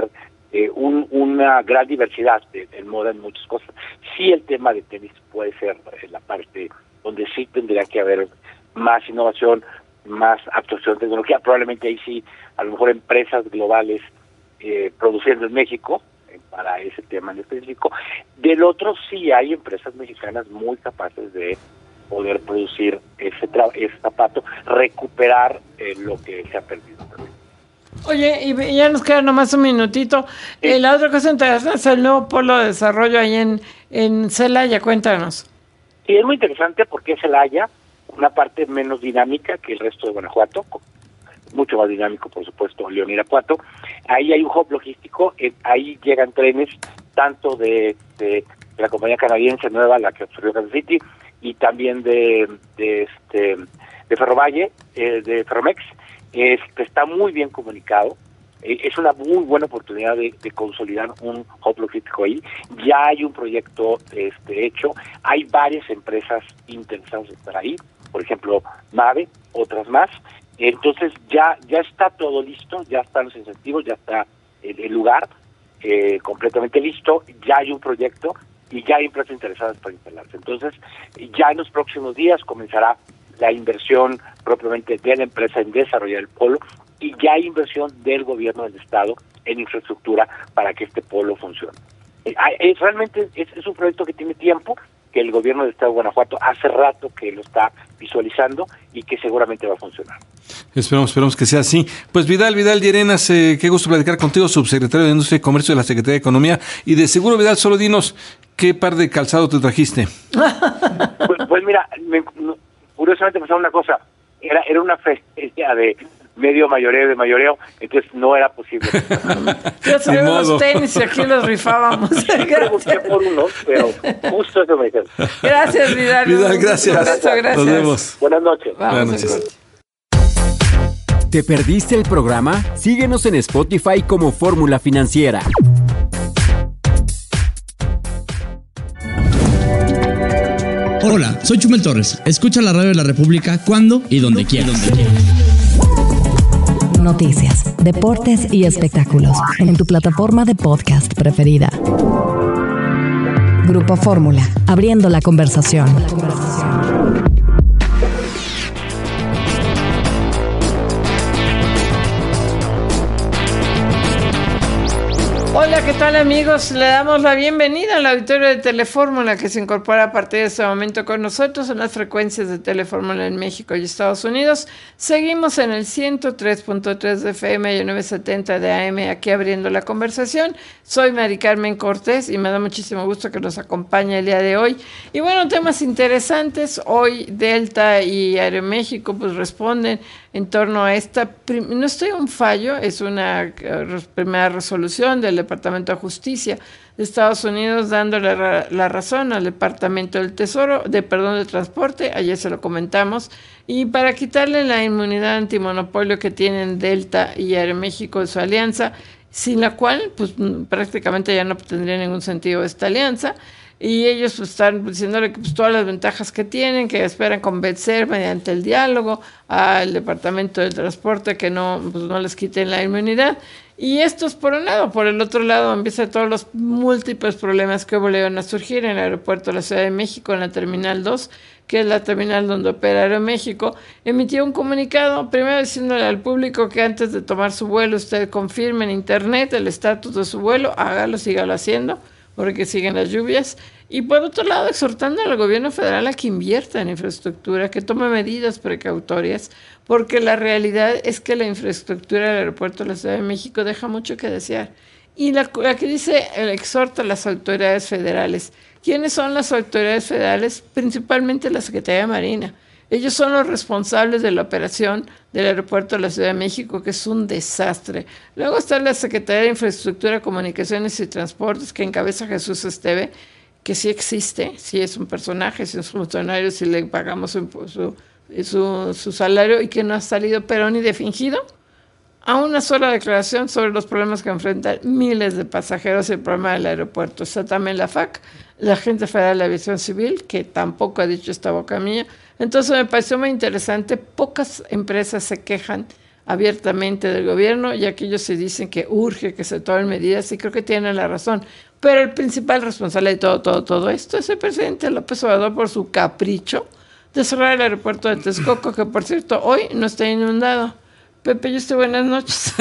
eh, un, una gran diversidad de, de moda en muchas cosas. Sí, el tema de tenis puede ser eh, la parte donde sí tendría que haber más innovación, más actuación de tecnología. Probablemente ahí sí, a lo mejor empresas globales eh, produciendo en México eh, para ese tema en específico. Del otro sí hay empresas mexicanas muy capaces de poder producir ese, tra- ese zapato, recuperar eh, lo que se ha perdido también. Oye, y ya nos queda nomás un minutito. Sí. Eh, la otra cosa interesante es el nuevo polo de desarrollo ahí en, en Celaya, cuéntanos. Sí, es muy interesante porque es Celaya, una parte menos dinámica que el resto de Guanajuato, mucho más dinámico, por supuesto, León y Irapuato. Ahí hay un hub logístico, eh, ahí llegan trenes tanto de, de, de la compañía canadiense nueva, la que absorbió Kansas City, y también de, de este de Ferrovalle, eh, de Ferromex. Este, está muy bien comunicado. Eh, es una muy buena oportunidad de, de consolidar un hub logístico ahí. Ya hay un proyecto este, hecho, hay varias empresas interesadas en estar ahí, por ejemplo, MAVE, otras más. Entonces ya ya está todo listo, ya están los incentivos, ya está el, el lugar eh, completamente listo, ya hay un proyecto y ya hay empresas interesadas para instalarse. Entonces, ya en los próximos días comenzará la inversión propiamente de la empresa en desarrollar el polo, y ya hay inversión del gobierno del estado en infraestructura para que este polo funcione. Eh, es, realmente es, es un proyecto que tiene tiempo, que el gobierno del estado de Guanajuato hace rato que lo está visualizando y que seguramente va a funcionar. Esperamos, esperamos que sea así. Pues Vidal, Vidal Llerenas, eh, qué gusto platicar contigo, subsecretario de Industria y Comercio de la Secretaría de Economía. Y de seguro, Vidal, solo dinos, ¿qué par de calzado te trajiste? Pues, pues mira, me, no, curiosamente pasaba una cosa, era era una festeja de medio mayoreo de mayoreo, entonces no era posible. Yo traía unos tenis y aquí los rifábamos. Siempre busqué por unos, pero justo eso me dijeron. Gracias, Vidal. Vidal, gracias. Beso, gracias. Nos vemos. Buenas noches. Vamos Buenas noches. ¿Te perdiste el programa? Síguenos en Spotify como Fórmula Financiera. Hola, soy Chumel Torres. Escucha la radio de la República cuando y donde quieras. Noticias, deportes y espectáculos en tu plataforma de podcast preferida. Grupo Fórmula, abriendo la conversación. Hola, ¿qué tal, amigos? Le damos la bienvenida al auditorio de Telefórmula, que se incorpora a partir de este momento con nosotros en las frecuencias de Telefórmula en México y Estados Unidos. Seguimos en el ciento tres punto tres de F M y novecientos setenta de A M, aquí abriendo la conversación. Soy Mari Carmen Cortés y me da muchísimo gusto que nos acompañe el día de hoy. Y bueno, temas interesantes. Hoy Delta y Aeroméxico pues responden en torno a esta, no estoy un fallo, es una uh, primera resolución del Departamento de Justicia de Estados Unidos dándole ra- la razón al Departamento del Tesoro, de perdón, de Transporte, ayer se lo comentamos, y para quitarle la inmunidad antimonopolio que tienen Delta y Aeroméxico de su alianza, sin la cual pues prácticamente ya no tendría ningún sentido esta alianza. Y ellos pues, están diciéndole que pues, todas las ventajas que tienen, que esperan convencer mediante el diálogo al Departamento de Transporte que no, pues, no les quiten la inmunidad. Y esto es por un lado. Por el otro lado empiezan todos los múltiples problemas que volvieron a surgir en el aeropuerto de la Ciudad de México, en la Terminal dos, que es la terminal donde opera Aeroméxico. Emitió un comunicado, primero diciéndole al público que antes de tomar su vuelo usted confirme en internet el estatus de su vuelo, hágalo, sígalo haciendo, porque siguen las lluvias, y por otro lado exhortando al gobierno federal a que invierta en infraestructura, que tome medidas precautorias, porque la realidad es que la infraestructura del aeropuerto de la Ciudad de México deja mucho que desear. Y la, la que dice, exhorta a las autoridades federales. ¿Quiénes son las autoridades federales? Principalmente la Secretaría de Marina. Ellos son los responsables de la operación del aeropuerto de la Ciudad de México, que es un desastre. Luego está la Secretaría de Infraestructura, Comunicaciones y Transportes, que encabeza Jesús Esteve, que sí existe, sí es un personaje, sí es un funcionario, sí le pagamos su, su, su, su salario, y que no ha salido pero ni de fingido a una sola declaración sobre los problemas que enfrentan miles de pasajeros y el problema del aeropuerto. Está también la F A C, la Agencia Federal de Aviación Civil, que tampoco ha dicho esta boca mía. Entonces me pareció muy interesante. Pocas empresas se quejan abiertamente del gobierno, ya que ellos se dicen que urge que se tomen medidas, y creo que tienen la razón. Pero el principal responsable de todo, todo, todo esto es el presidente López Obrador por su capricho de cerrar el aeropuerto de Texcoco, que por cierto hoy no está inundado. Pepe, yo estoy, buenas noches.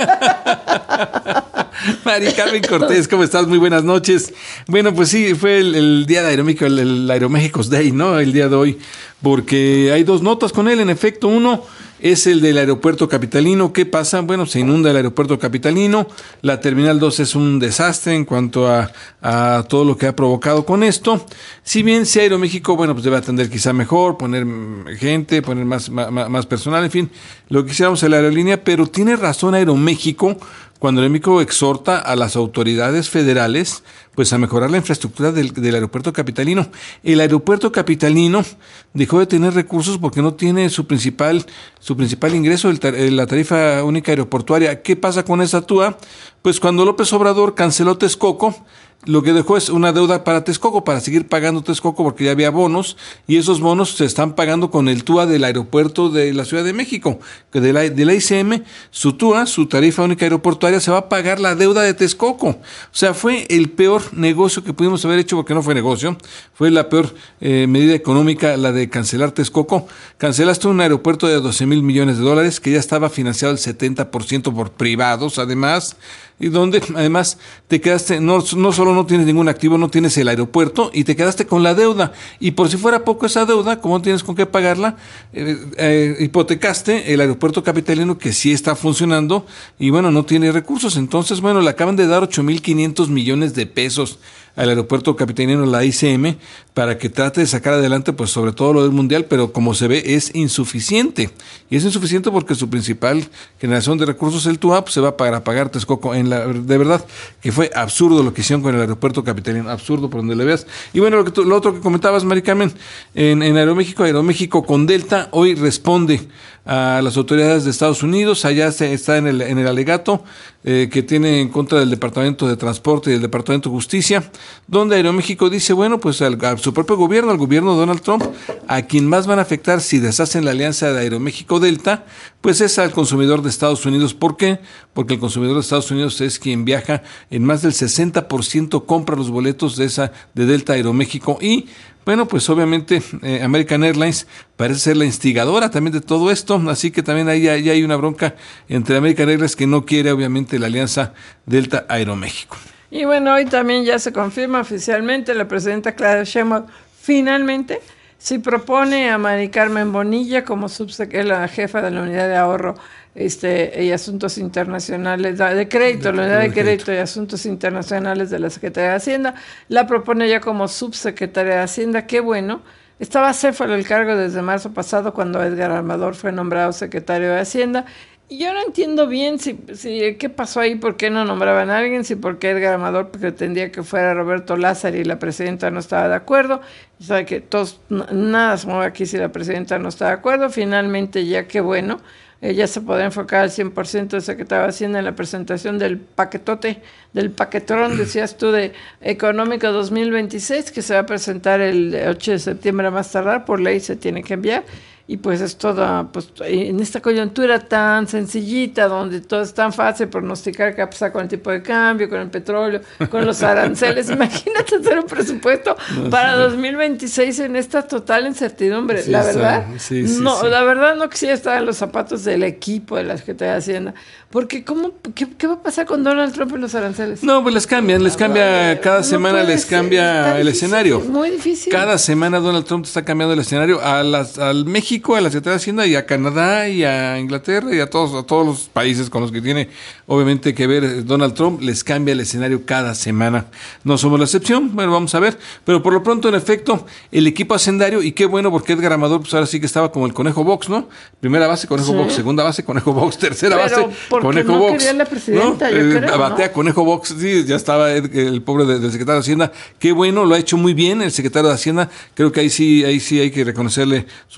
Mari Carmen Cortés, ¿cómo estás? Muy buenas noches. Bueno, pues sí, fue el, el día de Aeroméxico, el, el Aeroméxico's Day, ¿no? El día de hoy, porque hay dos notas con él, en efecto. Uno es el del aeropuerto capitalino. ¿Qué pasa? Bueno, se inunda el aeropuerto capitalino. La Terminal dos es un desastre en cuanto a, a todo lo que ha provocado con esto. Si bien si Aeroméxico, bueno, pues debe atender quizá mejor, poner gente, poner más, más, más personal, en fin, lo que quisiéramos en la aerolínea, pero tiene razón Aeroméxico cuando Aeroméxico exhorta a las autoridades federales pues a mejorar la infraestructura del, del aeropuerto capitalino. El aeropuerto capitalino dejó de tener recursos porque no tiene su principal su principal ingreso, el, la tarifa única aeroportuaria. ¿Qué pasa con esa T U A? Pues cuando López Obrador canceló Texcoco, lo que dejó es una deuda para Texcoco, para seguir pagando Texcoco, porque ya había bonos, y esos bonos se están pagando con el T U A del aeropuerto de la Ciudad de México, que de la, de la I C M, su T U A, su tarifa única aeroportuaria, se va a pagar la deuda de Texcoco. O sea, fue el peor negocio que pudimos haber hecho, porque no fue negocio, fue la peor eh, medida económica, la de cancelar Texcoco. Cancelaste un aeropuerto de doce mil millones de dólares, que ya estaba financiado el setenta por ciento por privados, además, y donde además te quedaste, no, no solo no tienes ningún activo, no tienes el aeropuerto, y te quedaste con la deuda, y por si fuera poco esa deuda, como no tienes con qué pagarla, eh, eh, hipotecaste el aeropuerto capitalino, que sí está funcionando, y bueno, no tiene recursos. Entonces, bueno, le acaban de dar ocho mil quinientos millones de pesos al aeropuerto capitalino, la I C M, para que trate de sacar adelante, pues sobre todo lo del mundial, pero como se ve es insuficiente, y es insuficiente porque su principal generación de recursos, el T U A, pues, se va para pagar Texcoco. En la, de verdad que fue absurdo lo que hicieron con el aeropuerto capitalino, absurdo por donde le veas. Y bueno, lo, que tú, lo otro que comentabas, Mari Carmen, en, en Aeroméxico, Aeroméxico con Delta hoy responde a las autoridades de Estados Unidos. Allá se está en el, en el alegato eh, que tiene en contra del Departamento de Transporte y del Departamento de Justicia, donde Aeroméxico dice, bueno, pues al, a su propio gobierno, al gobierno de Donald Trump, a quien más van a afectar si deshacen la alianza de Aeroméxico-Delta, pues es al consumidor de Estados Unidos. ¿Por qué? Porque el consumidor de Estados Unidos es quien viaja en más del sesenta por ciento, compra los boletos de esa de Delta Aeroméxico, y bueno, pues obviamente eh, American Airlines parece ser la instigadora también de todo esto, así que también ahí ya, ya hay una bronca entre American Airlines, que no quiere obviamente la alianza Delta Aeroméxico. Y bueno, hoy también ya se confirma oficialmente, la presidenta Claudia Sheinbaum finalmente sí propone a Mari Carmen Bonilla como subsecretaria, la jefa de la unidad de ahorro este y asuntos internacionales, de crédito, la unidad de crédito y asuntos internacionales de la Secretaría de Hacienda. La propone ya como subsecretaria de Hacienda. Qué bueno. Estaba céfalo el cargo desde marzo pasado, cuando Edgar Amador fue nombrado secretario de Hacienda. Y yo no entiendo bien si, si qué pasó ahí, por qué no nombraban a alguien, si por qué Edgar Amador pretendía que fuera Roberto Lázaro y la presidenta no estaba de acuerdo. Y sabe que todos, nada se mueve aquí si la presidenta no está de acuerdo. Finalmente, ya qué bueno, ella se podrá enfocar al cien por ciento de secretario de Hacienda en la presentación del paquetote, del paquetrón, decías tú, de Económico dos mil veintiséis, que se va a presentar el ocho de septiembre a más tardar, por ley se tiene que enviar. Y pues es todo, pues en esta coyuntura tan sencillita, donde todo es tan fácil pronosticar qué va a pasar con el tipo de cambio, con el petróleo, con los aranceles. Imagínate hacer un presupuesto no, para sí, dos mil veintiséis en esta total incertidumbre. Sí, la verdad, sí, sí, no, sí. la verdad no quisiera estar en los zapatos del equipo de la Secretaría de Hacienda, porque ¿cómo, qué, qué va a pasar con Donald Trump y los aranceles? No, pues les cambian, les cambia, cada no semana les cambia el difícil, escenario. Es muy difícil. Cada semana Donald Trump está cambiando el escenario a las, al México, a la Secretaría de Hacienda, y a Canadá, y a Inglaterra, y a todos, a todos los países con los que tiene obviamente que ver Donald Trump. Les cambia el escenario cada semana. No somos la excepción, bueno, vamos a ver, pero por lo pronto, en efecto, el equipo hacendario, y qué bueno, porque Edgar Amador, pues ahora sí que estaba como el conejo box, ¿no? Primera base, conejo sí. box, segunda base, conejo box, tercera pero base, conejo no box. Quería la presidenta, ¿no? yo eh, creo, batea, ¿no? conejo box, sí, ya estaba el, el pobre del, del secretario de Hacienda. Qué bueno, lo ha hecho muy bien el secretario de Hacienda. Creo que ahí sí, ahí sí hay que reconocerle su trabajo.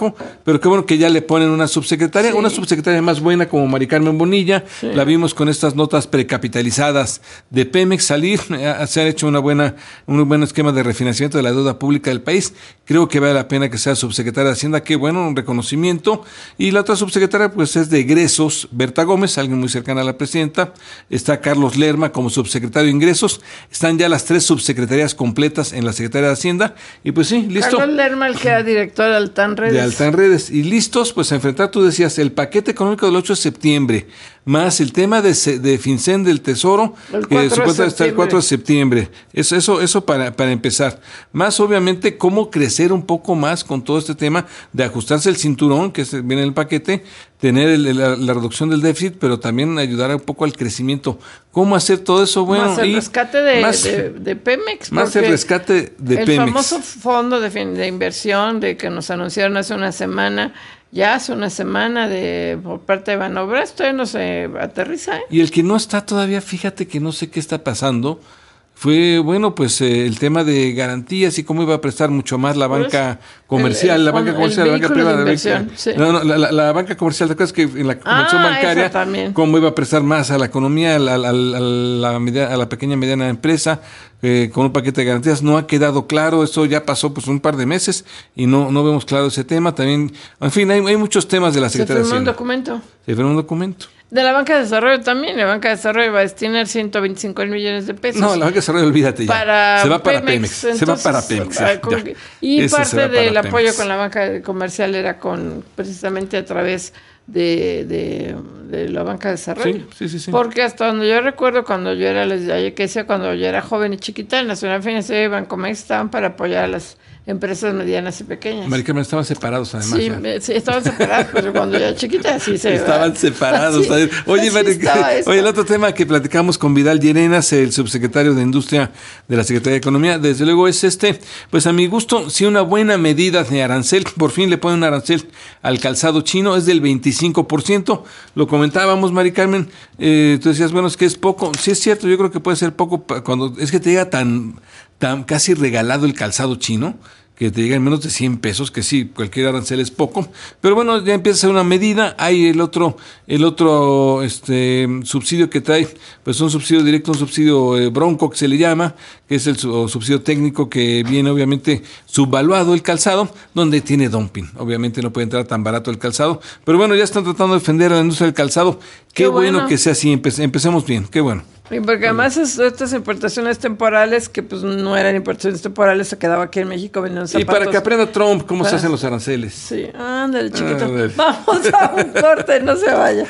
trabajo, pero qué bueno que ya le ponen una subsecretaria, sí. una subsecretaria más buena como Mari Carmen Bonilla, sí. la vimos con estas notas precapitalizadas de Pemex salir, se ha hecho una buena, un buen esquema de refinanciamiento de la deuda pública del país, creo que vale la pena que sea subsecretaria de Hacienda, qué bueno, un reconocimiento, y la otra subsecretaria pues es de Egresos, Berta Gómez, alguien muy cercana a la presidenta, está Carlos Lerma como subsecretario de Ingresos, están ya las tres subsecretarías completas en la Secretaría de Hacienda, y pues sí, listo. Carlos Lerma, el que era director de Altan Redes. De Altan Redes, y listos pues a enfrentar, tú decías, el paquete económico del ocho de septiembre, más el tema de, de FinCEN del Tesoro, que supuestamente está el cuatro de septiembre, eso, eso, eso para, para empezar, más obviamente cómo crecer un poco más con todo este tema de ajustarse el cinturón, que viene en el paquete, tener el, la, la reducción del déficit, pero también ayudar un poco al crecimiento. ¿Cómo hacer todo eso? Bueno, más el y rescate de, más, de, de Pemex. Más el rescate de el Pemex. El famoso fondo de, de inversión de que nos anunciaron hace una semana, ya hace una semana de por parte de Banobras, todavía no se aterriza. ¿eh? Y el que no está todavía, fíjate que no sé qué está pasando, fue, bueno, pues eh, el tema de garantías y cómo iba a prestar mucho más la banca pues, comercial, el, el, la banca comercial, la banca privada. De inversión, sí. No, no, la, la, la banca comercial, ¿te acuerdas que en la convención ah, bancaria, cómo iba a prestar más a la economía, a la, a la, a la, a la pequeña y mediana empresa, eh, con un paquete de garantías? No ha quedado claro, eso ya pasó pues un par de meses y no, no vemos claro ese tema. También, en fin, hay, hay muchos temas de la Secretaría de Hacienda. Se firmó un documento. Se firmó un documento. De la Banca de Desarrollo también, la Banca de Desarrollo va a destinar ciento veinticinco mil millones de pesos. No, la Banca de Desarrollo, olvídate ya. Para se va para Pemex. Pemex. Entonces, se va para Pemex. Ya, con, ya. Y Ese parte del apoyo Pemex. con la banca comercial era con precisamente a través de, de, de la Banca de Desarrollo. Sí, sí, sí, sí. Porque hasta donde yo recuerdo, cuando yo era, les que decía, cuando yo era joven y chiquita, el Nacional Financiero y Bancomex estaban para apoyar a las empresas medianas y pequeñas. Mari Carmen, estaban separados además. Sí, me, sí estaban separados, pero cuando yo era chiquita sí se estaban separados. Así, oye, así Mari, oye, el otro tema que platicamos con Vidal Llerenas, el subsecretario de Industria de la Secretaría de Economía, desde luego es este, pues a mi gusto, sí una buena medida de arancel, por fin le ponen un arancel al calzado chino, es del veinticinco por ciento, lo comentábamos, Mari Carmen, eh, tú decías, bueno, es que es poco, sí es cierto, yo creo que puede ser poco cuando es que te llega tan, tan casi regalado el calzado chino, que te llegan menos de cien pesos, que sí, cualquier arancel es poco, pero bueno, ya empieza a ser una medida. Hay el otro, el otro este subsidio que trae, pues un subsidio directo, un subsidio eh, bronco que se le llama, que es el subsidio técnico que viene obviamente subvaluado el calzado, donde tiene dumping. Obviamente no puede entrar tan barato el calzado, pero bueno, ya están tratando de defender a la industria del calzado. Qué, qué bueno. bueno que sea así, Empe- empecemos bien, qué bueno. Y porque además es, estas importaciones temporales, que pues no eran importaciones temporales, se quedaba aquí en México vendiendo zapatos. Y para que aprenda Trump cómo para... se hacen los aranceles. Sí, ándale, chiquito. Ándale. Vamos a un corte, no se vaya.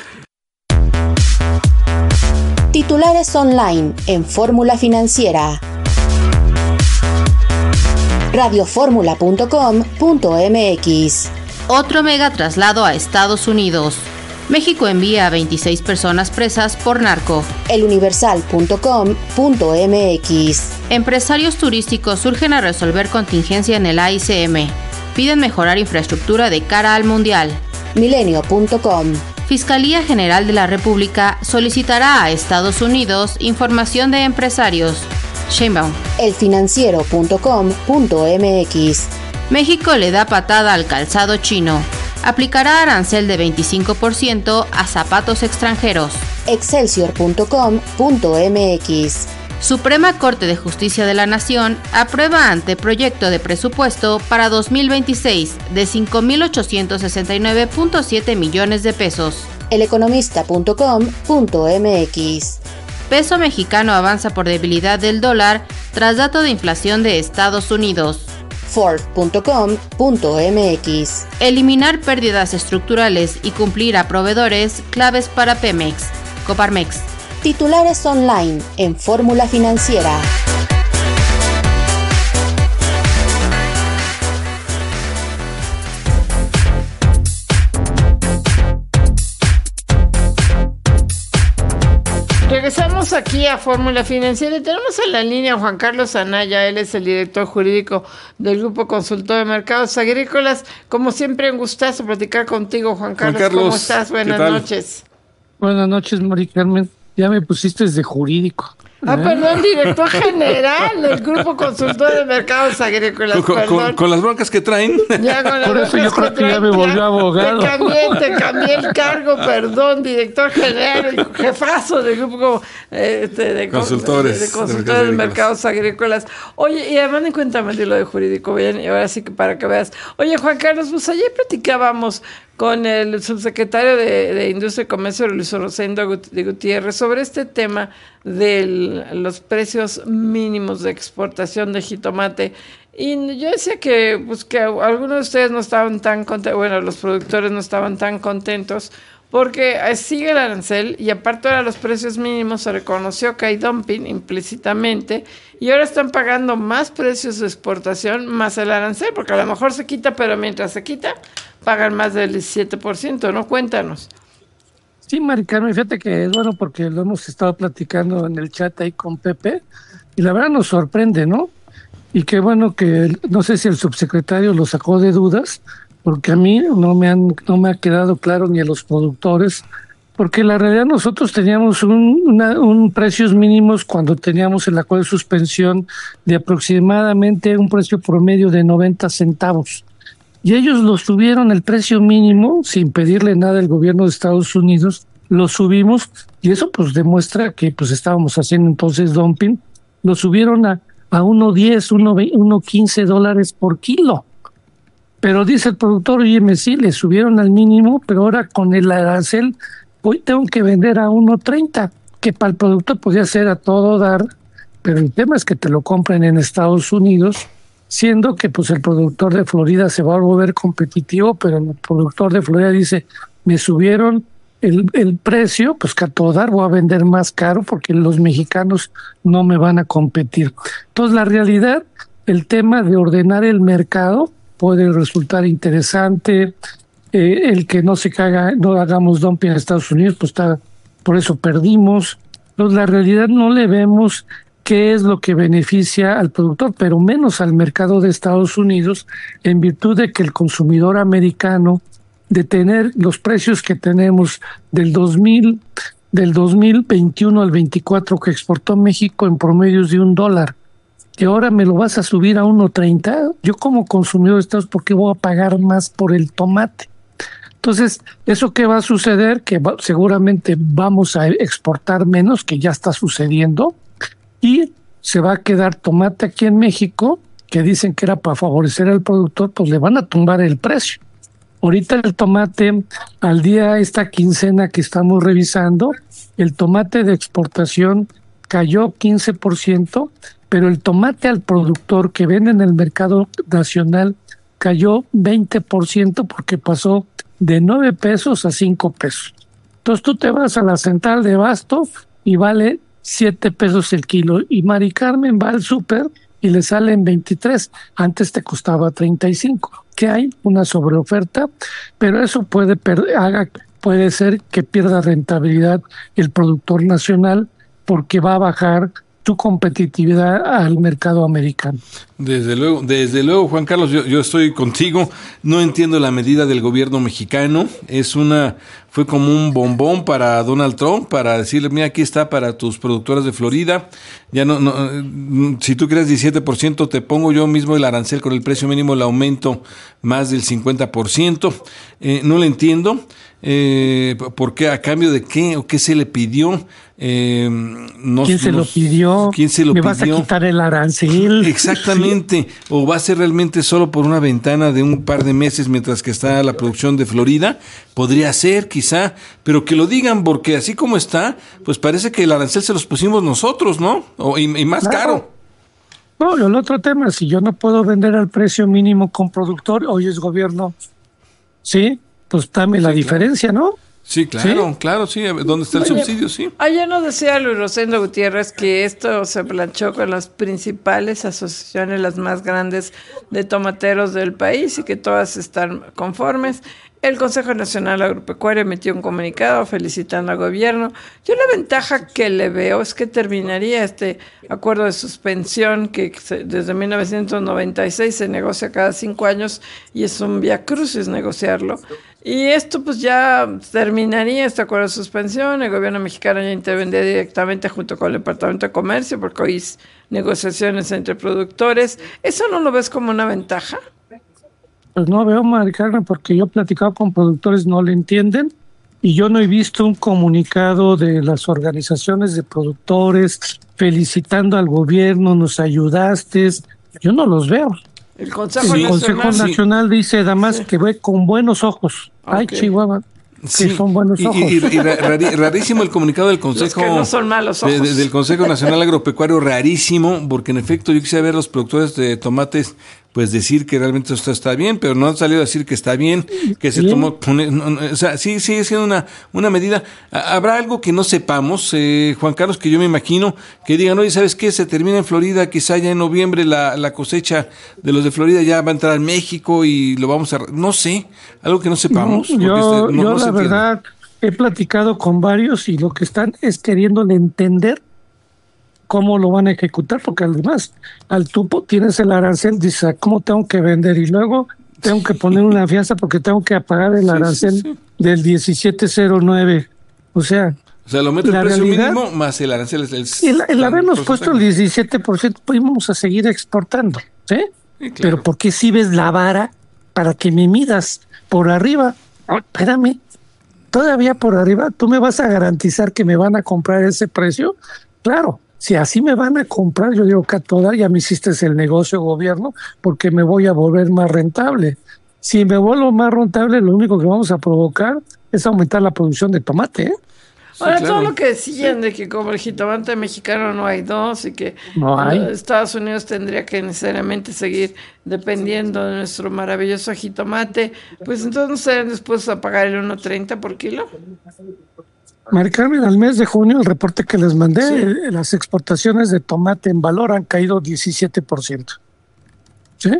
Titulares online en Fórmula Financiera. radioformula punto com punto m x. Otro mega traslado a Estados Unidos. México envía a veintiséis personas presas por narco. eluniversal punto com punto m x. Empresarios turísticos urgen a resolver contingencia en el A I C M. Piden mejorar infraestructura de cara al Mundial. milenio punto com. Fiscalía General de la República solicitará a Estados Unidos información de empresarios. Sheinbaum. elfinanciero punto com punto m x. México le da patada al calzado chino. Aplicará arancel de veinticinco por ciento a zapatos extranjeros. excelsior punto com punto m x. Suprema Corte de Justicia de la Nación aprueba anteproyecto de presupuesto para dos mil veintiséis de cinco mil ochocientos sesenta y nueve punto siete millones de pesos. eleconomista punto com punto m x. Peso mexicano avanza por debilidad del dólar tras dato de inflación de Estados Unidos. Ford punto com punto m x. Eliminar pérdidas estructurales y cumplir a proveedores claves para Pemex. Coparmex. Titulares online en Fórmula Financiera. Regresamos aquí a Fórmula Financiera y tenemos en la línea a Juan Carlos Anaya. Él es el director jurídico del Grupo Consultor de Mercados Agrícolas. Como siempre, un gustazo platicar contigo, Juan Carlos. Juan Carlos, ¿cómo estás? Buenas noches. Buenas noches, Mari Carmen. Ya me pusiste de jurídico. Ah, perdón, director general del Grupo Consultor de Mercados Agrícolas. Con, con, con las broncas que traen. Ya con las Por eso yo creo que, que ya me volvió abogado. Te cambié, te cambié el cargo, perdón, director general, el jefazo del Grupo eh, de, de Consultores, de, de consultores de, de Mercados Agrícolas. Oye, y además en cuenta lo de jurídico, bien, y ahora sí que para que veas. Oye, Juan Carlos, pues ayer platicábamos con el subsecretario de, de Industria y Comercio, Luis Rosendo de Gutiérrez, sobre este tema de los precios mínimos de exportación de jitomate. Y yo decía que, pues, que algunos de ustedes no estaban tan contentos, bueno, los productores no estaban tan contentos, porque sigue el arancel y aparte ahora los precios mínimos se reconoció que hay dumping implícitamente y ahora están pagando más precios de exportación más el arancel, porque a lo mejor se quita, pero mientras se quita, pagan más del diecisiete por ciento, ¿no? Cuéntanos. Sí, Mari Carmen, fíjate que es bueno porque lo hemos estado platicando en el chat ahí con Pepe y la verdad nos sorprende, ¿no? Y qué bueno que, no sé si el subsecretario lo sacó de dudas, porque a mí no me han no me ha quedado claro ni a los productores, porque la realidad nosotros teníamos un, una, un precios mínimos cuando teníamos el acuerdo de suspensión de aproximadamente un precio promedio de noventa centavos. Y ellos lo subieron el precio mínimo sin pedirle nada al gobierno de Estados Unidos, lo subimos y eso pues demuestra que pues estábamos haciendo entonces dumping, lo subieron a, a uno diez, uno quince dólares por kilo. Pero dice el productor, oye, sí, le subieron al mínimo, pero ahora con el arancel hoy tengo que vender a uno treinta, que para el productor podría ser a todo dar, pero el tema es que te lo compren en Estados Unidos, siendo que pues el productor de Florida se va a volver competitivo, pero el productor de Florida dice, me subieron el, el precio, pues que a todo dar voy a vender más caro porque los mexicanos no me van a competir. Entonces la realidad, el tema de ordenar el mercado puede resultar interesante, eh, el que no se caga, no hagamos dumping en Estados Unidos, pues está, por eso perdimos. Entonces la realidad no le vemos qué es lo que beneficia al productor, pero menos al mercado de Estados Unidos, en virtud de que el consumidor americano, de tener los precios que tenemos del dos mil, del dos mil veintiuno al veinticuatro que exportó México en promedios de un dólar, que ahora me lo vas a subir a uno treinta, yo como consumidor de Estados, ¿por qué voy a pagar más por el tomate? Entonces, ¿eso qué va a suceder? Que va, seguramente vamos a exportar menos, que ya está sucediendo, y se va a quedar tomate aquí en México, que dicen que era para favorecer al productor, pues le van a tumbar el precio. Ahorita el tomate, al día esta quincena que estamos revisando, el tomate de exportación cayó quince por ciento, pero el tomate al productor que vende en el mercado nacional cayó veinte por ciento porque pasó de nueve pesos a cinco pesos. Entonces tú te vas a la central de abasto y vale siete pesos el kilo. Y Mari Carmen va al súper y le salen veintitrés. Antes te costaba treinta y cinco. Que hay una sobreoferta, pero eso puede, per- haga, puede ser que pierda rentabilidad el productor nacional porque va a bajar tu competitividad al mercado americano. Desde luego, desde luego, Juan Carlos, yo, yo estoy contigo. No entiendo la medida del gobierno mexicano. Es una, fue como un bombón para Donald Trump, para decirle, mira, aquí está para tus productoras de Florida. Ya no, no, si tú quieres diecisiete por ciento, te pongo yo mismo el arancel con el precio mínimo, el aumento más del cincuenta por ciento. Eh, no lo entiendo. Eh, ¿Por qué? ¿A cambio de qué? ¿O qué se le pidió? Eh, nos, ¿Quién se nos, lo pidió? ¿Quién se lo ¿Me pidió? vas a quitar el arancel? Exactamente. Sí. ¿O va a ser realmente solo por una ventana de un par de meses mientras que está la producción de Florida? Podría ser, quizá, pero que lo digan, porque así como está, pues parece que el arancel se los pusimos nosotros, ¿no? O, y, y más claro. caro. No, el otro tema, si yo no puedo vender al precio mínimo con productor, hoy es gobierno, ¿sí? Pues dame sí, la claro. diferencia, ¿no? Sí, claro, ¿sí? claro, sí. ¿Dónde está el Oye, subsidio? Sí. Ayer nos decía Luis Rosendo Gutiérrez que esto se planchó con las principales asociaciones, las más grandes de tomateros del país, y que todas están conformes. El Consejo Nacional Agropecuario emitió un comunicado felicitando al gobierno. Yo la ventaja que le veo es que terminaría este acuerdo de suspensión que se, desde mil novecientos noventa y seis se negocia cada cinco años y es un viacrucis negociarlo. Y esto pues ya terminaría este acuerdo de suspensión. El gobierno mexicano ya intervendría directamente junto con el Departamento de Comercio porque hoy es negociaciones entre productores. ¿Eso no lo ves como una ventaja? Pues no veo, Mari Carmen, porque yo he platicado con productores, no le entienden, y yo no he visto un comunicado de las organizaciones de productores felicitando al gobierno, nos ayudaste, yo no los veo. El Consejo el Nacional, Consejo Nacional sí. dice además sí. que ve con buenos ojos. Okay. Ay, Chihuahua. Sí, que son buenos ojos. Y, y, y rari, rarísimo el comunicado del Consejo. Los que no son malos ojos. De, de, del Consejo Nacional Agropecuario, rarísimo, porque en efecto yo quisiera ver a los productores de tomates pues decir que realmente esto está bien, pero no han salido a decir que está bien, que se bien. tomó, pone, no, no, o sea, sí, sigue siendo una, una medida. ¿Habrá algo que no sepamos, eh, Juan Carlos, que yo me imagino, que digan, oye, ¿sabes qué? Se termina en Florida, quizá ya en noviembre la, la cosecha de los de Florida ya va a entrar a México y lo vamos a... No sé, algo que no sepamos. No, yo, este, no, yo no la verdad, he platicado con varios y lo que están es queriéndole entender cómo lo van a ejecutar, porque además al tupo tienes el arancel, dice, ¿cómo tengo que vender? Y luego tengo que poner una fianza porque tengo que pagar el arancel sí, sí, sí. del diecisiete cero nueve. O sea, o sea, lo mete el precio realidad, mínimo más el arancel. El, el, el habernos puesto el diecisiete por ciento, pues vamos a seguir exportando, ¿sí? sí claro. Pero ¿por qué si ves la vara para que me midas por arriba? Oh, espérame, todavía por arriba, ¿tú me vas a garantizar que me van a comprar ese precio? Claro. Si así me van a comprar, yo digo que a toda ya me hiciste el negocio, gobierno, porque me voy a volver más rentable. Si me vuelvo más rentable, lo único que vamos a provocar es aumentar la producción de tomate, ¿eh? Sí, Ahora, claro. todo lo que decían sí. de que como el jitomate mexicano no hay dos y que no hay. Estados Unidos tendría que necesariamente seguir dependiendo de nuestro maravilloso jitomate, pues entonces no estarían dispuestos a pagar el uno treinta por kilo. Mari Carmen, al mes de junio, el reporte que les mandé, sí. las exportaciones de tomate en valor han caído diecisiete por ciento. ¿Sí?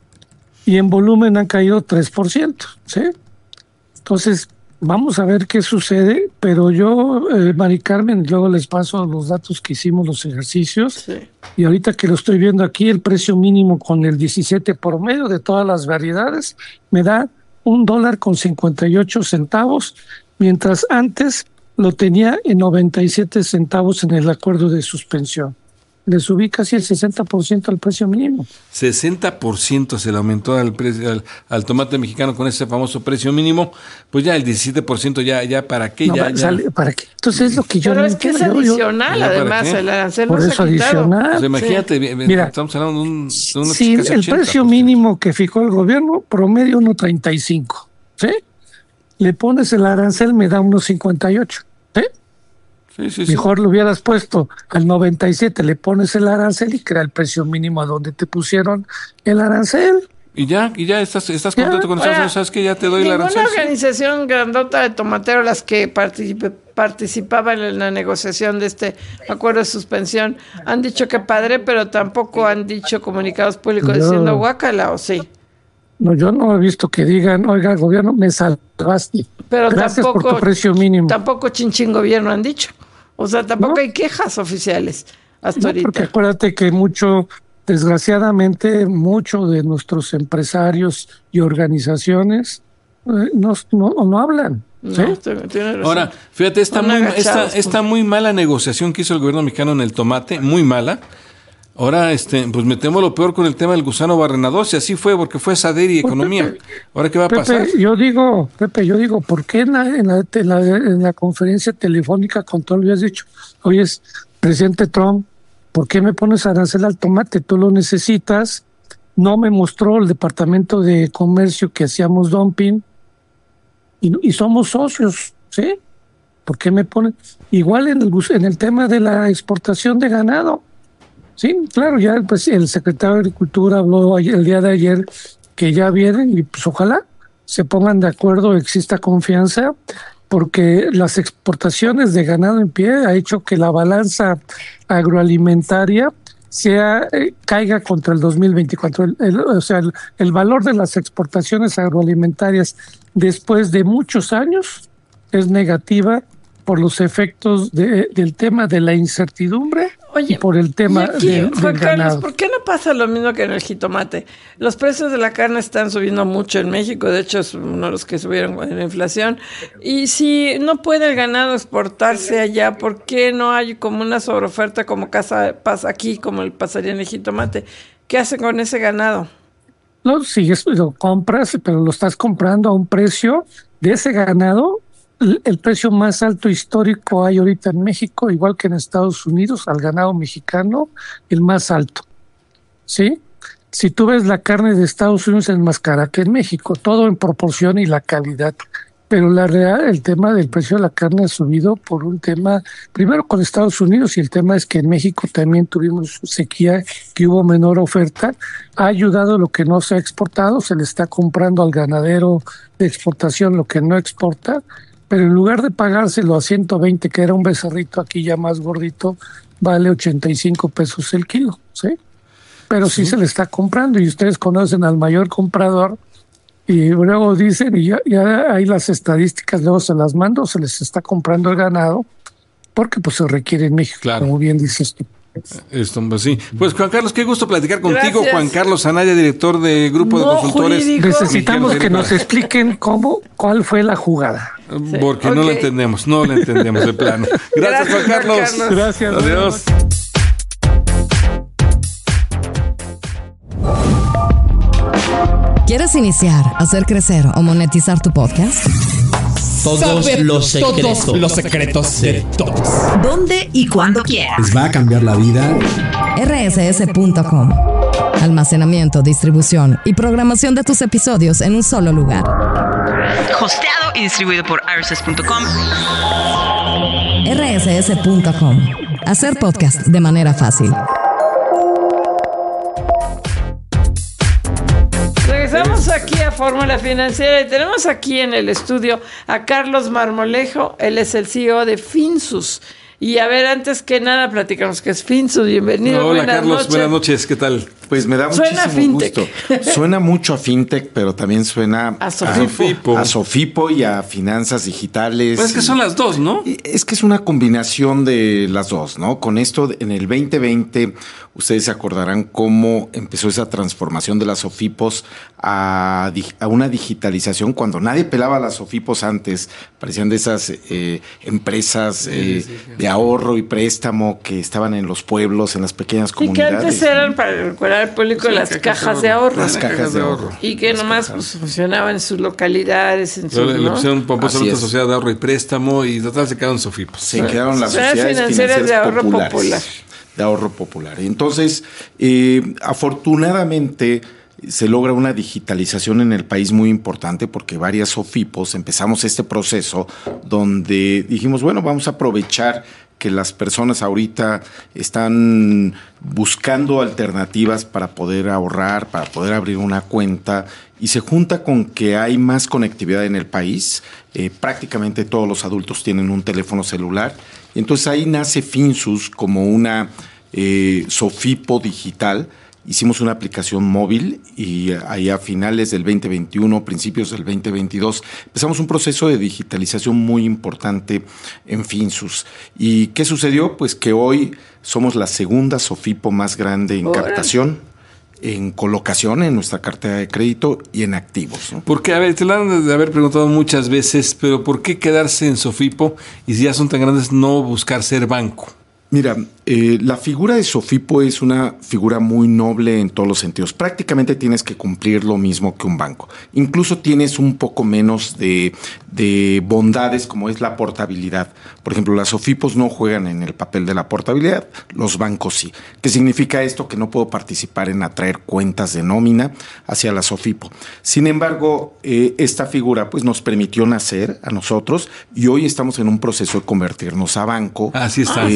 Y en volumen han caído tres por ciento. ¿Sí? Entonces, vamos a ver qué sucede, pero yo, eh, Mari Carmen, luego les paso los datos que hicimos, los ejercicios, sí. y ahorita que lo estoy viendo aquí, el precio mínimo con el diecisiete por medio de todas las variedades, me da un dólar con cincuenta y ocho centavos, mientras antes lo tenía en noventa y siete centavos en el acuerdo de suspensión. Le subí casi el sesenta por ciento al precio mínimo. sesenta por ciento se le aumentó al, precio, al, al tomate mexicano con ese famoso precio mínimo. Pues ya el diecisiete por ciento ya, ya ¿para qué? No, ya, ya. Sale, ¿para qué? Entonces es lo que yo Pero no es que es entiendo. adicional, yo, además, el arancel Por no eso se ha quitado. adicional. Pues imagínate, sí. Mira, estamos hablando de un... De unos sí, el ochenta, precio pues, mínimo que fijó el gobierno, promedio uno treinta y cinco. ¿Sí? Le pones el arancel, me da uno cincuenta y ocho. ¿Sí? Sí, sí, Mejor sí. lo hubieras puesto al noventa y siete, le pones el arancel y crea el precio mínimo a donde te pusieron el arancel. Y ya, y ya estás, estás contento ya. con Estados Unidos, sabes que ya te doy el arancel. Ninguna organización grandota de tomateros, las que particip participaban en la negociación de este acuerdo de suspensión, han dicho que padre, pero tampoco han dicho comunicados públicos no. diciendo guácala, ¿o sí? No, yo no he visto que digan, oiga, gobierno, me salvaste. Pero gracias tampoco, por tu precio mínimo. Tampoco chinchín gobierno han dicho. O sea, tampoco ¿no? hay quejas oficiales hasta no, ahorita. Porque acuérdate que mucho, desgraciadamente, muchos de nuestros empresarios y organizaciones eh, no, no, no hablan. ¿sí? No, tiene razón. Ahora, fíjate, esta muy, esta, esta muy mala negociación que hizo el gobierno mexicano en el tomate, muy mala. Ahora, este, pues me temo lo peor con el tema del gusano barrenador, si así fue, porque fue Sader y economía. Pepe, Ahora, ¿qué va a Pepe, pasar? Yo digo, Pepe, yo digo, ¿por qué en la, en la, en la, en la conferencia telefónica con todo lo habías dicho? Oye, presidente Trump, ¿por qué me pones arancel al tomate? Tú lo necesitas. No me mostró el Departamento de Comercio que hacíamos dumping y, y somos socios, ¿sí? ¿Por qué me pones? Igual en el, en el tema de la exportación de ganado. Sí, claro, ya el, pues, el secretario de Agricultura habló ayer, el día de ayer que ya vienen y pues ojalá se pongan de acuerdo, exista confianza, porque las exportaciones de ganado en pie ha hecho que la balanza agroalimentaria sea eh, caiga contra el dos mil veinticuatro. El, el, o sea, el, el valor de las exportaciones agroalimentarias después de muchos años es negativa por los efectos de, del tema de la incertidumbre. Oye, y por el tema aquí, de, Juan del Carlos, ganado. ¿por qué no pasa lo mismo que en el jitomate? Los precios de la carne están subiendo mucho en México, de hecho es uno de los que subieron en la inflación, y si no puede el ganado exportarse allá, ¿por qué no hay como una sobreoferta como casa, pasa aquí, como el pasaría en el jitomate? ¿Qué hacen con ese ganado? No, sigues, lo compras, pero lo estás comprando a un precio de ese ganado. El precio más alto histórico hay ahorita en México, igual que en Estados Unidos, al ganado mexicano, el más alto. ¿Sí? Si tú ves la carne de Estados Unidos es más cara que en México, todo en proporción y la calidad. Pero la real, el tema del precio de la carne ha subido por un tema, primero con Estados Unidos, y el tema es que en México también tuvimos sequía, que hubo menor oferta, ha ayudado lo que no se ha exportado, se le está comprando al ganadero de exportación lo que no exporta, pero en lugar de pagárselo a ciento veinte, que era un becerrito aquí ya más gordito, vale ochenta y cinco pesos el kilo, ¿sí? Pero sí, sí se le está comprando, y ustedes conocen al mayor comprador, y luego dicen, y ya, ya hay las estadísticas, luego se las mando, se les está comprando el ganado, porque pues se requiere en México, claro, como bien dices tú. Esto, pues sí. Pues Juan Carlos, qué gusto platicar contigo. Gracias. Juan Carlos Anaya, director de Grupo No, de Consultores. jurídico. Necesitamos que nos expliquen cómo, cuál fue la jugada. Sí. Porque okay. no lo entendemos, no lo entendemos de plano. Gracias, Gracias Juan Carlos. Juan Carlos. Gracias. Adiós. ¿Quieres iniciar, hacer crecer o monetizar tu podcast? Todos Saber los secretos. Todos los secretos de todos. ¿Dónde y cuándo quieras? Les va a cambiar la vida. R S S punto com. Almacenamiento, distribución y programación de tus episodios en un solo lugar. Hosteado y distribuido por R S S punto com. R S S punto com. Hacer podcast de manera fácil. Regresamos aquí a Fórmula Financiera y tenemos aquí en el estudio a Carlos Marmolejo. Él es el C E O de Finsus. Y a ver, antes que nada, platicamos qué es Finsus. Bienvenido. Hola, buenas Carlos, noches. buenas noches, ¿qué tal? Pues me da Suena muchísimo fintech. gusto. Suena mucho a fintech, pero también suena a Sofipo. A, a Sofipo y a finanzas digitales. Pues es que son las dos, ¿no? Es que es una combinación de las dos, ¿no? Con esto, en el veinte veinte, ustedes se acordarán cómo empezó esa transformación de las Sofipos a, a una digitalización. Cuando nadie pelaba las Sofipos antes, parecían de esas eh, empresas eh, sí, sí, sí. de ahorro y préstamo que estaban en los pueblos, en las pequeñas sí, comunidades. Y que antes eran, ¿no? Para recuperar al público, sí, las cajas de ahorro. Las cajas de ahorro. Y que las nomás pues, funcionaban en sus localidades. En sus, le, ¿no? le pusieron pomposamente sociedad de ahorro y préstamo y total se quedaron Sofipos. Se sí, quedaron las sociedades financieras, financieras de ahorro populares, popular. De ahorro popular. Entonces, eh, afortunadamente se logra una digitalización en el país muy importante porque varias Sofipos empezamos este proceso donde dijimos, bueno, vamos a aprovechar que las personas ahorita están buscando alternativas para poder ahorrar, para poder abrir una cuenta, y se junta con que hay más conectividad en el país. Eh, prácticamente todos los adultos tienen un teléfono celular, y entonces ahí nace Finsus como una eh, Sofipo digital. Hicimos una aplicación móvil y ahí a finales del veinte veintiuno, principios del veinte veintidós, empezamos un proceso de digitalización muy importante en Finsus. ¿Y qué sucedió? Pues que hoy somos la segunda Sofipo más grande en Órale. captación, en colocación en nuestra cartera de crédito y en activos, ¿no? Porque, a ver, te lo han de haber preguntado muchas veces, pero ¿por qué quedarse en Sofipo y si ya son tan grandes no buscar ser banco? Mira, eh, la figura de Sofipo es una figura muy noble en todos los sentidos. Prácticamente tienes que cumplir lo mismo que un banco. Incluso tienes un poco menos de, de bondades como es la portabilidad. Por ejemplo, las Sofipos no juegan en el papel de la portabilidad, los bancos sí. ¿Qué significa esto? Que no puedo participar en atraer cuentas de nómina hacia la Sofipo. Sin embargo, eh, esta figura pues, nos permitió nacer a nosotros y hoy estamos en un proceso de convertirnos a banco. Así está. Eh, sí. Ya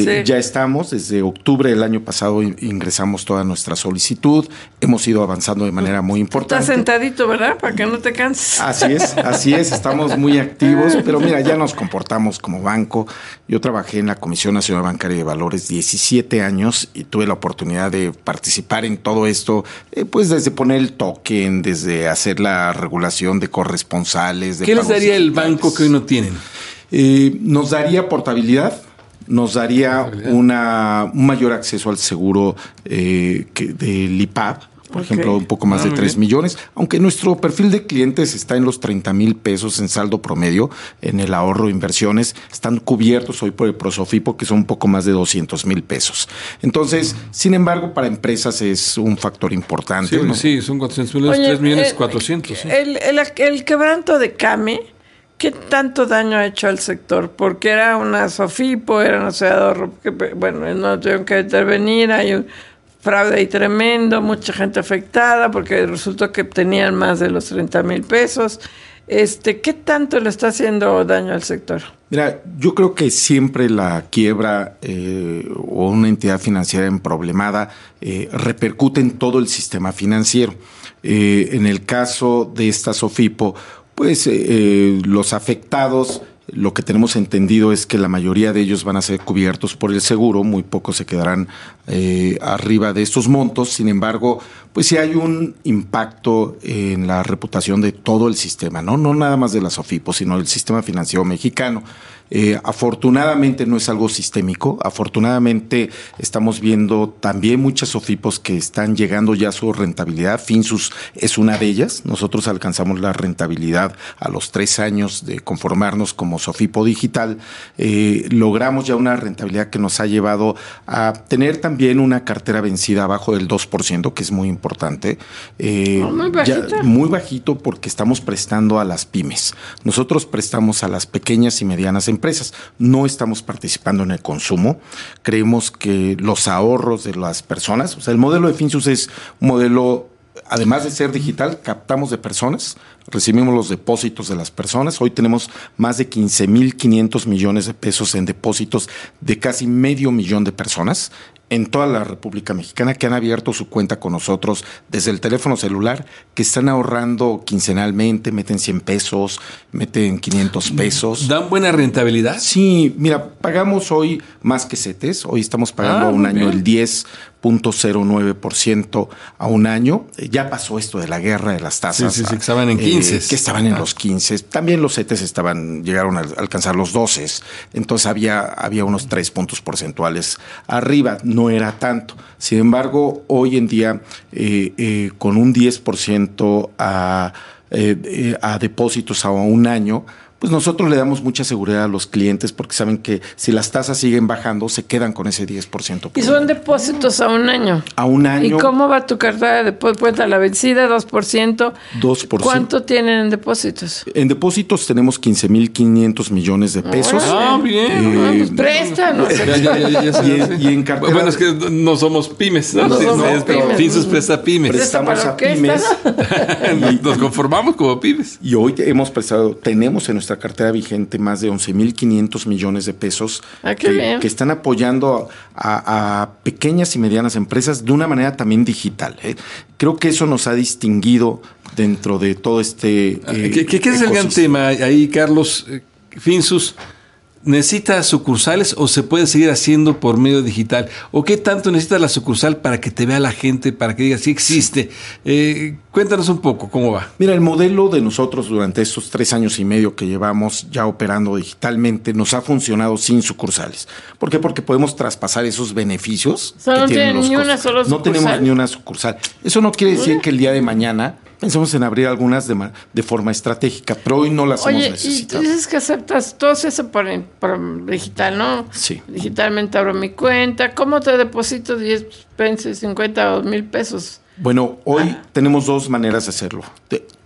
estamos, desde octubre del año pasado ingresamos toda nuestra solicitud, hemos ido avanzando de manera muy importante. Estás sentadito, ¿verdad? Para que no te canses. Así es, así es, estamos muy activos, pero mira, ya nos comportamos como banco. Yo trabajé en la Comisión Nacional Bancaria de Valores diecisiete años y tuve la oportunidad de participar en todo esto, eh, pues desde poner el token, desde hacer la regulación de corresponsales. De ¿Qué les daría el banco que hoy no tienen? Eh, nos daría portabilidad, nos daría una, un mayor acceso al seguro eh, que, del I P A B, por okay. ejemplo, un poco más ah, de tres millones, aunque nuestro perfil de clientes está en los treinta mil pesos en saldo promedio, en el ahorro de inversiones, están cubiertos hoy por el Prosofipo, que son un poco más de doscientos mil pesos. Entonces, sin embargo, para empresas es un factor importante. Sí, ¿no? sí son cuatrocientos mil, tres millones cuatrocientos. Sí. El, el, el quebranto de Came, ¿qué tanto daño ha hecho al sector? Porque era una Sofipo, era un asociador, que, bueno, no tuvieron que intervenir, hay un fraude ahí tremendo, mucha gente afectada, porque resultó que tenían más de los treinta mil pesos. Este, ¿qué tanto le está haciendo daño al sector? Mira, yo creo que siempre la quiebra eh, o una entidad financiera emproblemada eh, repercute en todo el sistema financiero. Eh, en el caso de esta Sofipo, pues eh, eh, los afectados, lo que tenemos entendido es que la mayoría de ellos van a ser cubiertos por el seguro, muy pocos se quedarán eh, arriba de estos montos. Sin embargo, pues sí hay un impacto en la reputación de todo el sistema, no, no nada más de la Sofipo, sino del sistema financiero mexicano. Eh, afortunadamente no es algo sistémico, afortunadamente estamos viendo también muchas Sofipos que están llegando ya a su rentabilidad. Finsus es una de ellas. Nosotros alcanzamos la rentabilidad a los tres años de conformarnos como Sofipo digital. Eh, logramos ya una rentabilidad que nos ha llevado a tener también una cartera vencida abajo del dos por ciento, que es muy importante. Eh, no, muy bajito. Ya, muy bajito porque estamos prestando a las pymes. Nosotros prestamos a las pequeñas y medianas empresas. empresas. No estamos participando en el consumo. Creemos que los ahorros de las personas, o sea, el modelo de Finsus es un modelo, además de ser digital, captamos de personas, recibimos los depósitos de las personas. Hoy tenemos más de quince mil quinientos millones de pesos en depósitos de casi medio millón de personas en toda la República Mexicana que han abierto su cuenta con nosotros desde el teléfono celular, que están ahorrando quincenalmente, meten cien pesos, meten quinientos pesos. ¿Dan buena rentabilidad? Sí, mira, pagamos hoy más que CETES, hoy estamos pagando Ah, a un muy año bien. el diez punto cero nueve por ciento a un año. Eh, Ya pasó esto de la guerra de las tasas. Sí, sí, sí, que estaban en eh, quince. que estaban en Ah. los quince. También los CETES estaban, llegaron a alcanzar los doce. Entonces había, había unos tres puntos porcentuales arriba. No era tanto. Sin embargo, hoy en día, eh, eh, con un diez por ciento a, eh, eh, a depósitos a un año, pues nosotros le damos mucha seguridad a los clientes porque saben que si las tasas siguen bajando, se quedan con ese diez por ciento. Y son depósitos a un año. A un año. ¿Y cómo va tu cartera de depósito? La vencida, dos por ciento. dos por ciento. ¿Cuánto tienen en depósitos? En depósitos tenemos quince mil quinientos millones de pesos. Ah, bien. Ah, pues préstanos. Ya, ya, ya, ya se Y hace. en- y en cartera- Bueno, es que no somos pymes, ¿no? No Sí, somos es- pero pymes. Finsus presta pymes. Prestamos para a orquesta, pymes. Nos conformamos como pymes. Y hoy te- hemos prestado, tenemos en nuestra cartera vigente más de once mil quinientos millones de pesos Ah, qué que, bien. que están apoyando a, a pequeñas y medianas empresas de una manera también digital. ¿eh? Creo que eso nos ha distinguido dentro de todo este eh, ¿Qué, qué- qué es el gran ecosistema. tema ahí, Carlos? Eh, Finsus, ¿necesita sucursales o se puede seguir haciendo por medio digital? ¿O qué tanto necesita la sucursal para que te vea la gente, para que diga si existe? Eh, cuéntanos un poco cómo va. Mira, el modelo de nosotros durante estos tres años y medio que llevamos ya operando digitalmente nos ha funcionado sin sucursales. ¿Por qué? Porque podemos traspasar esos beneficios. O sea, que no tienen tienen los ni una costos. sola No sucursal. tenemos ni una sucursal. Eso no quiere decir que el día de mañana pensemos en abrir algunas de, ma- de forma estratégica, pero hoy no las hemos Oye, y necesitado. tú dices que aceptas todo eso por, por digital, ¿no? Sí. Digitalmente abro mi cuenta. ¿Cómo te deposito diez, cincuenta o mil pesos? Bueno, hoy tenemos dos maneras de hacerlo. Te-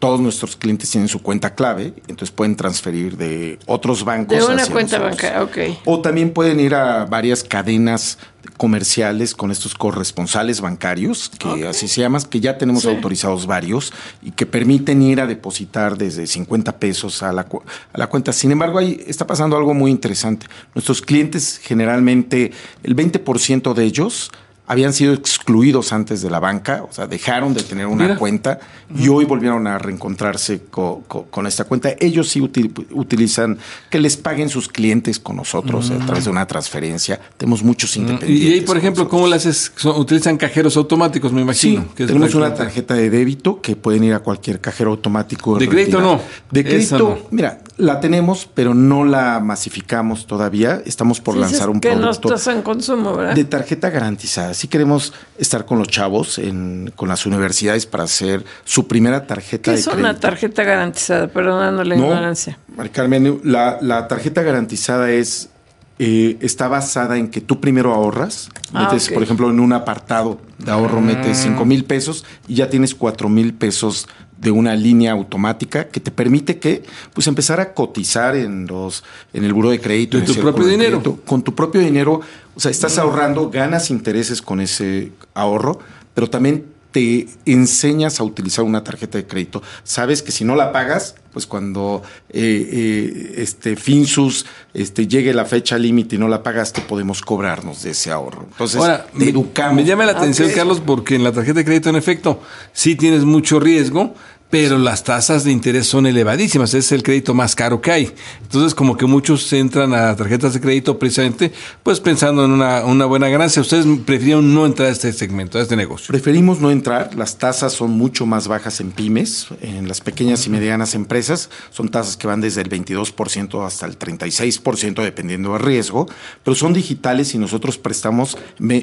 todos nuestros clientes tienen su cuenta clave, entonces pueden transferir de otros bancos. De una hacia cuenta nosotros. bancaria, ok. O también pueden ir a varias cadenas comerciales con estos corresponsales bancarios, que okay. así se llaman, que ya tenemos sí. autorizados varios y que permiten ir a depositar desde cincuenta pesos a la, a la cuenta. Sin embargo, ahí está pasando algo muy interesante. Nuestros clientes, generalmente, el veinte por ciento de ellos habían sido excluidos antes de la banca, o sea, dejaron de tener una Mira. cuenta y hoy volvieron a reencontrarse co, co, con esta cuenta. Ellos sí util, utilizan que les paguen sus clientes con nosotros mm. a través de una transferencia. Tenemos muchos independientes. Y ahí, por ejemplo, ¿cómo le haces? ¿Utilizan cajeros automáticos, me imagino? Sí, que tenemos una tarjeta de débito que pueden ir a cualquier cajero automático. ¿De crédito no? De crédito, no. Mira, la tenemos, pero no la masificamos todavía. Estamos por sí, lanzar un que producto no estás en consumo, ¿verdad? De tarjeta garantizada. Sí queremos estar con los chavos, en, con las universidades para hacer su primera tarjeta ¿Qué de es crédito. una tarjeta garantizada? Perdonando la no, ignorancia. María Carmen, la, la tarjeta garantizada es eh, está basada en que tú primero ahorras. Ah, metes, okay. por ejemplo, en un apartado de ahorro mm. metes cinco mil pesos y ya tienes cuatro mil pesos de una línea automática que te permite que pues empezar a cotizar en los en el buró de crédito. ¿De tu propio dinero? Crédito, con tu propio dinero, o sea, estás ahorrando, ganas intereses con ese ahorro, pero también te enseñas a utilizar una tarjeta de crédito. Sabes que si no la pagas, pues cuando eh, eh, este Finsus este, llegue la fecha límite y no la pagaste, podemos cobrarnos de ese ahorro. Entonces, Ahora, te me, educamos. Me llama la atención, okay. Carlos, porque en la tarjeta de crédito, en efecto, sí tienes mucho riesgo, pero las tasas de interés son elevadísimas. Es el crédito más caro que hay. Entonces, como que muchos entran a tarjetas de crédito precisamente pues pensando en una, una buena ganancia. Ustedes prefirieron no entrar a este segmento, a este negocio. Preferimos no entrar. Las tasas son mucho más bajas en pymes, en las pequeñas y medianas empresas. Son tasas que van desde el veintidós por ciento hasta el treinta y seis por ciento dependiendo del riesgo, pero son digitales y nosotros prestamos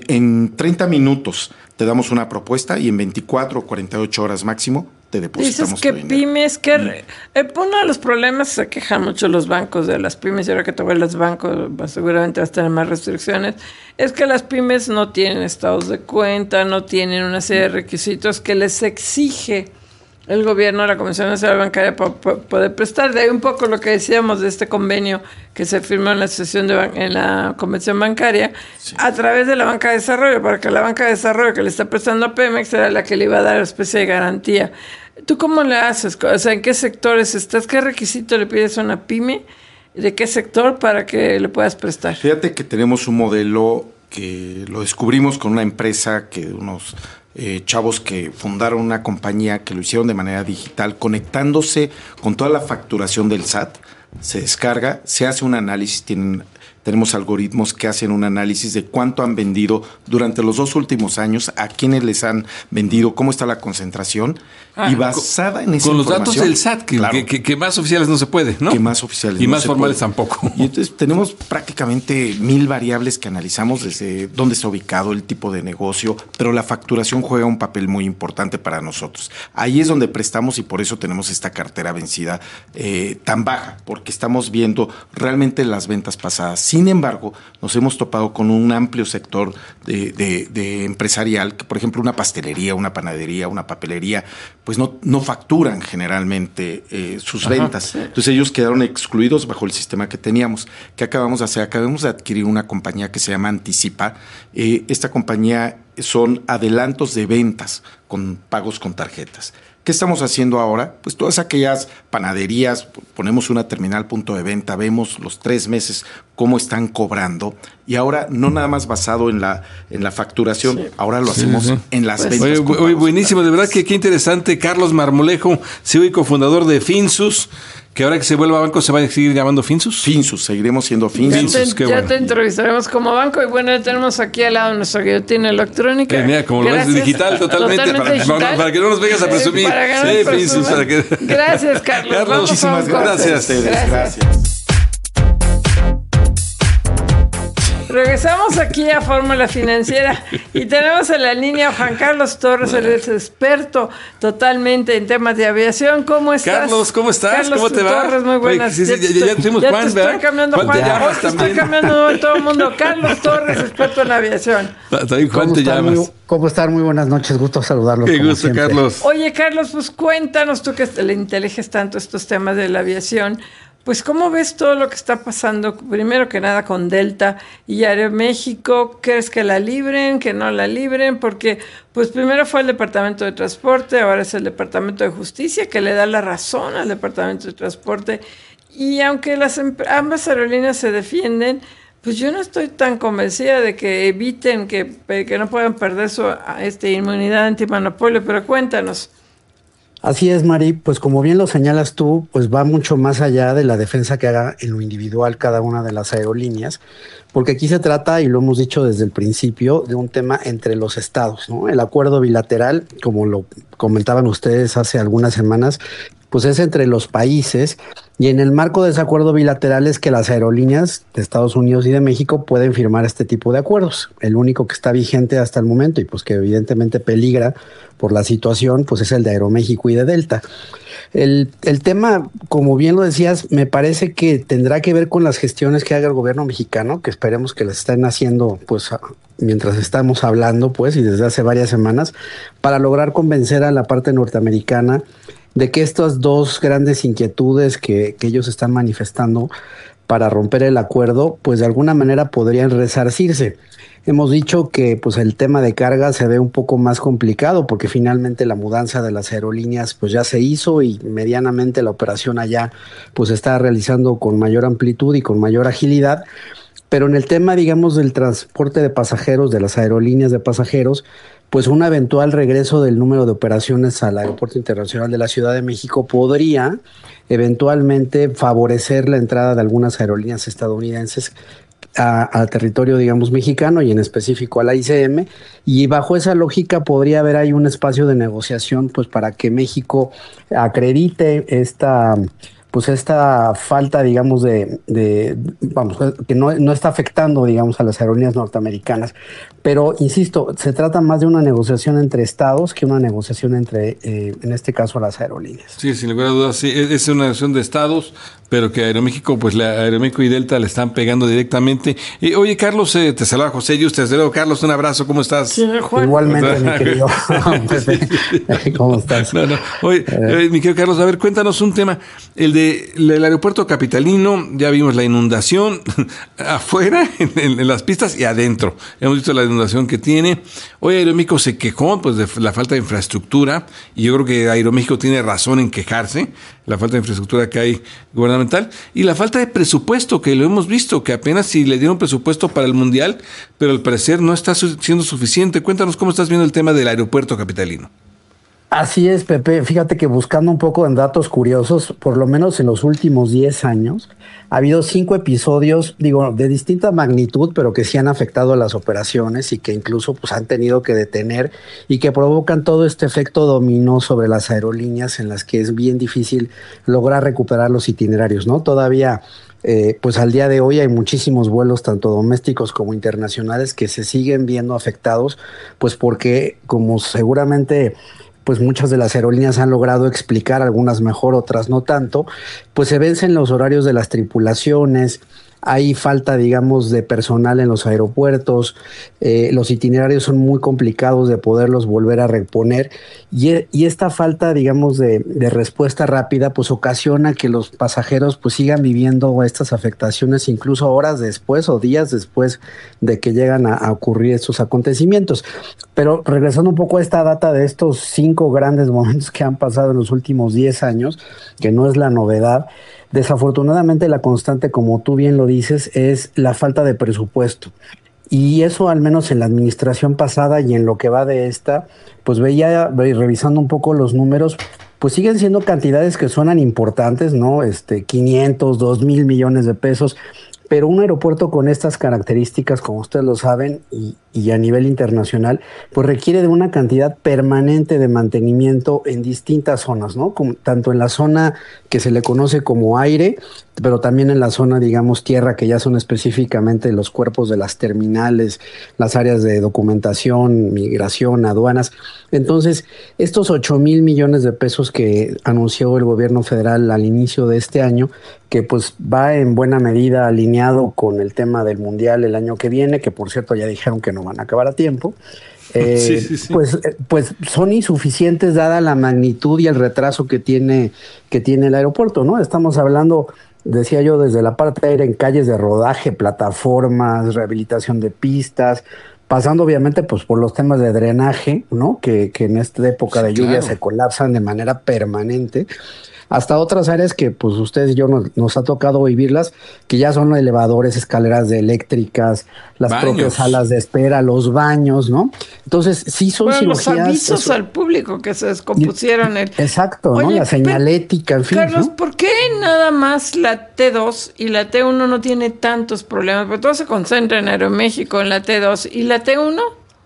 en treinta minutos. Te damos una propuesta y en veinticuatro o cuarenta y ocho horas máximo te depositamos. Dices que tu dinero. pymes, que eh, uno de los problemas, se quejan mucho los bancos de las pymes, y ahora que te voy a los bancos pues, seguramente vas a tener más restricciones, es que las pymes no tienen estados de cuenta, no tienen una serie de requisitos que les exige el gobierno, la Comisión Nacional Bancaria, para poder prestar. De ahí un poco lo que decíamos de este convenio que se firmó en la sesión de ban- en la Convención Bancaria, sí. a través de la banca de desarrollo, para que la banca de desarrollo que le está prestando a Pemex era la que le iba a dar una especie de garantía. ¿Tú cómo le haces? O sea, ¿en qué sectores estás? ¿Qué requisito le pides a una pyme? ¿De qué sector para que le puedas prestar? Fíjate que tenemos un modelo que lo descubrimos con una empresa que unos eh, chavos que fundaron una compañía que lo hicieron de manera digital, conectándose con toda la facturación del S A T. Se descarga, se hace un análisis, tienen... Tenemos algoritmos que hacen un análisis de cuánto han vendido durante los dos últimos años, a quiénes les han vendido, cómo está la concentración, ah, y basada en esa con los información, datos del S A T, que, claro, que, que, que más oficiales no se puede, ¿no? Que más oficiales y no más se formales puede. tampoco. Y entonces tenemos prácticamente mil variables que analizamos desde dónde está ubicado el tipo de negocio, pero la facturación juega un papel muy importante para nosotros. Ahí es donde prestamos y por eso tenemos esta cartera vencida eh, tan baja, porque estamos viendo realmente las ventas pasadas. Sin embargo, nos hemos topado con un amplio sector de, de, de empresarial, que por ejemplo una pastelería, una panadería, una papelería, pues no, no facturan generalmente eh, sus Ajá, ventas. Sí. Entonces ellos quedaron excluidos bajo el sistema que teníamos. ¿Qué acabamos de hacer? Acabamos de adquirir una compañía que se llama Anticipa. Eh, esta compañía son adelantos de ventas con pagos con tarjetas. ¿Qué estamos haciendo ahora? Pues todas aquellas panaderías, ponemos una terminal punto de venta, vemos los tres meses cómo están cobrando y ahora no nada más basado en la en la facturación, sí. ahora lo hacemos sí, sí. en las pues, ventas. Oye, oye, buenísimo, de verdad que qué interesante. Carlos Marmolejo, C E O y cofundador de Finsus, que ahora que se vuelva banco se va a seguir llamando Finsus. Finsus, seguiremos siendo Finsus. Ya, te, qué ya bueno. te entrevistaremos como banco y bueno, ya tenemos aquí al lado nuestra guillotina electrónica. Eh, mira, como Gracias. Lo ves digital totalmente, totalmente para, digital. Para, para que no nos vengas a presumir. Eh, para sí, Finsus, para que... Gracias, Carlos. Carlos, muchísimas gracias. Gracias. gracias. Regresamos aquí a Fórmula Financiera y tenemos en la línea a Juan Carlos Torres, el experto totalmente en temas de aviación. ¿Cómo estás? Carlos, ¿cómo estás? Carlos ¿Cómo te va? Torres, muy buenas. Oye, sí, sí, ya, ya, ya tuvimos ya Juan, te ¿verdad? estoy cambiando Juan, Juan, te llamas Juan, te también. estoy cambiando todo el mundo. Carlos Torres, experto en aviación. También Juan te llamas. Muy, ¿Cómo están? Muy buenas noches, gusto saludarlos. Qué como gusto, siempre. Carlos. Oye, Carlos, pues cuéntanos tú que le inteliges tanto estos temas de la aviación. Pues, ¿cómo ves todo lo que está pasando? Primero que nada con Delta y Aeroméxico. ¿Crees que la libren, que no la libren? Porque, pues, primero fue el Departamento de Transporte, ahora es el Departamento de Justicia que le da la razón al Departamento de Transporte. Y aunque las ambas aerolíneas se defienden, pues yo no estoy tan convencida de que eviten que, que no puedan perder su este, inmunidad antimonopolio. Pero cuéntanos. Así es, Mari, pues como bien lo señalas tú, pues va mucho más allá de la defensa que haga en lo individual cada una de las aerolíneas, porque aquí se trata, y lo hemos dicho desde el principio, de un tema entre los estados, ¿no? El acuerdo bilateral, como lo comentaban ustedes hace algunas semanas, pues es entre los países, y en el marco de ese acuerdo bilateral es que las aerolíneas de Estados Unidos y de México pueden firmar este tipo de acuerdos. El único que está vigente hasta el momento y pues que evidentemente peligra por la situación, pues es el de Aeroméxico y de Delta. El, el tema, como bien lo decías, me parece que tendrá que ver con las gestiones que haga el gobierno mexicano, que esperemos que las estén haciendo pues mientras estamos hablando pues y desde hace varias semanas, para lograr convencer a la parte norteamericana de que estas dos grandes inquietudes que, que ellos están manifestando para romper el acuerdo, pues de alguna manera podrían resarcirse. Hemos dicho que pues el tema de carga se ve un poco más complicado porque finalmente la mudanza de las aerolíneas pues ya se hizo y medianamente la operación allá pues está realizando con mayor amplitud y con mayor agilidad. Pero en el tema, digamos, del transporte de pasajeros, de las aerolíneas de pasajeros, pues un eventual regreso del número de operaciones al Aeropuerto Internacional de la Ciudad de México podría eventualmente favorecer la entrada de algunas aerolíneas estadounidenses al territorio, digamos, mexicano y en específico a la I C M, y bajo esa lógica podría haber ahí un espacio de negociación pues para que México acredite esta pues esta falta, digamos, de, de vamos, que no, no está afectando, digamos, a las aerolíneas norteamericanas. Pero, insisto, se trata más de una negociación entre estados que una negociación entre, eh, en este caso, las aerolíneas. Sí, sin lugar a dudas, sí, es una negociación de estados, pero que Aeroméxico, pues la Aeroméxico y Delta le están pegando directamente. Eh, oye, Carlos, eh, te saluda José Yus, te saludo, Carlos, un abrazo, ¿cómo estás? Sí, Juan. Igualmente, mi querido Pepe, ¿cómo estás? No, no. Oye, eh, mi querido Carlos, a ver, cuéntanos un tema, el de el aeropuerto capitalino, ya vimos la inundación afuera, en, en, en las pistas y adentro. Hemos visto la inundación que tiene. Hoy Aeroméxico se quejó pues de la falta de infraestructura y yo creo que Aeroméxico tiene razón en quejarse, la falta de infraestructura que hay gubernamental y la falta de presupuesto, que lo hemos visto, que apenas si le dieron presupuesto para el Mundial, pero al parecer no está su- siendo suficiente. Cuéntanos cómo estás viendo el tema del aeropuerto capitalino. Así es, Pepe. Fíjate que buscando un poco en datos curiosos, por lo menos en los últimos diez años, ha habido cinco episodios, digo, de distinta magnitud, pero que sí han afectado a las operaciones y que incluso pues han tenido que detener y que provocan todo este efecto dominó sobre las aerolíneas en las que es bien difícil lograr recuperar los itinerarios, ¿no? Todavía Eh, pues al día de hoy hay muchísimos vuelos, tanto domésticos como internacionales, que se siguen viendo afectados, pues porque como seguramente pues muchas de las aerolíneas han logrado explicar, algunas mejor, otras no tanto, pues se vencen los horarios de las tripulaciones, hay falta, digamos, de personal en los aeropuertos, eh, los itinerarios son muy complicados de poderlos volver a reponer y, y esta falta, digamos, de, de respuesta rápida, pues ocasiona que los pasajeros pues sigan viviendo estas afectaciones incluso horas después o días después de que llegan a, a ocurrir estos acontecimientos. Pero regresando un poco a esta data de estos cinco grandes momentos que han pasado en los últimos diez años, que no es la novedad, desafortunadamente la constante, como tú bien lo dices, es la falta de presupuesto. Y eso, al menos en la administración pasada y en lo que va de esta, pues veía, revisando un poco los números, pues siguen siendo cantidades que suenan importantes, ¿no? Este, quinientos, dos mil millones de pesos, pero un aeropuerto con estas características, como ustedes lo saben, y y a nivel internacional, pues requiere de una cantidad permanente de mantenimiento en distintas zonas, ¿no? Como, tanto en la zona que se le conoce como aire, pero también en la zona, digamos, tierra, que ya son específicamente los cuerpos de las terminales, las áreas de documentación, migración, aduanas. Entonces, estos ocho mil millones de pesos que anunció el gobierno federal al inicio de este año, que pues va en buena medida alineado con el tema del Mundial el año que viene, que por cierto ya dijeron que no van a acabar a tiempo, eh, sí, sí, sí. Pues, pues son insuficientes dada la magnitud y el retraso que tiene, que tiene el aeropuerto, ¿no? Estamos hablando, decía yo, desde la parte aérea en calles de rodaje, plataformas, rehabilitación de pistas, pasando obviamente pues por los temas de drenaje, ¿no? Que, que en esta época de lluvia claro. se colapsan de manera permanente, hasta otras áreas que pues ustedes y yo nos, nos ha tocado vivirlas, que ya son elevadores, escaleras de eléctricas, las baños. propias salas de espera, los baños, ¿no? Entonces sí son bueno, cirugías... los avisos eso, al público que se descompusieron. El... Exacto, Oye, ¿no? La señalética, en fin. Carlos, ¿no? ¿por qué nada más la T dos y la T uno no tiene tantos problemas? Porque todo se concentra en Aeroméxico, en la T dos y la T uno...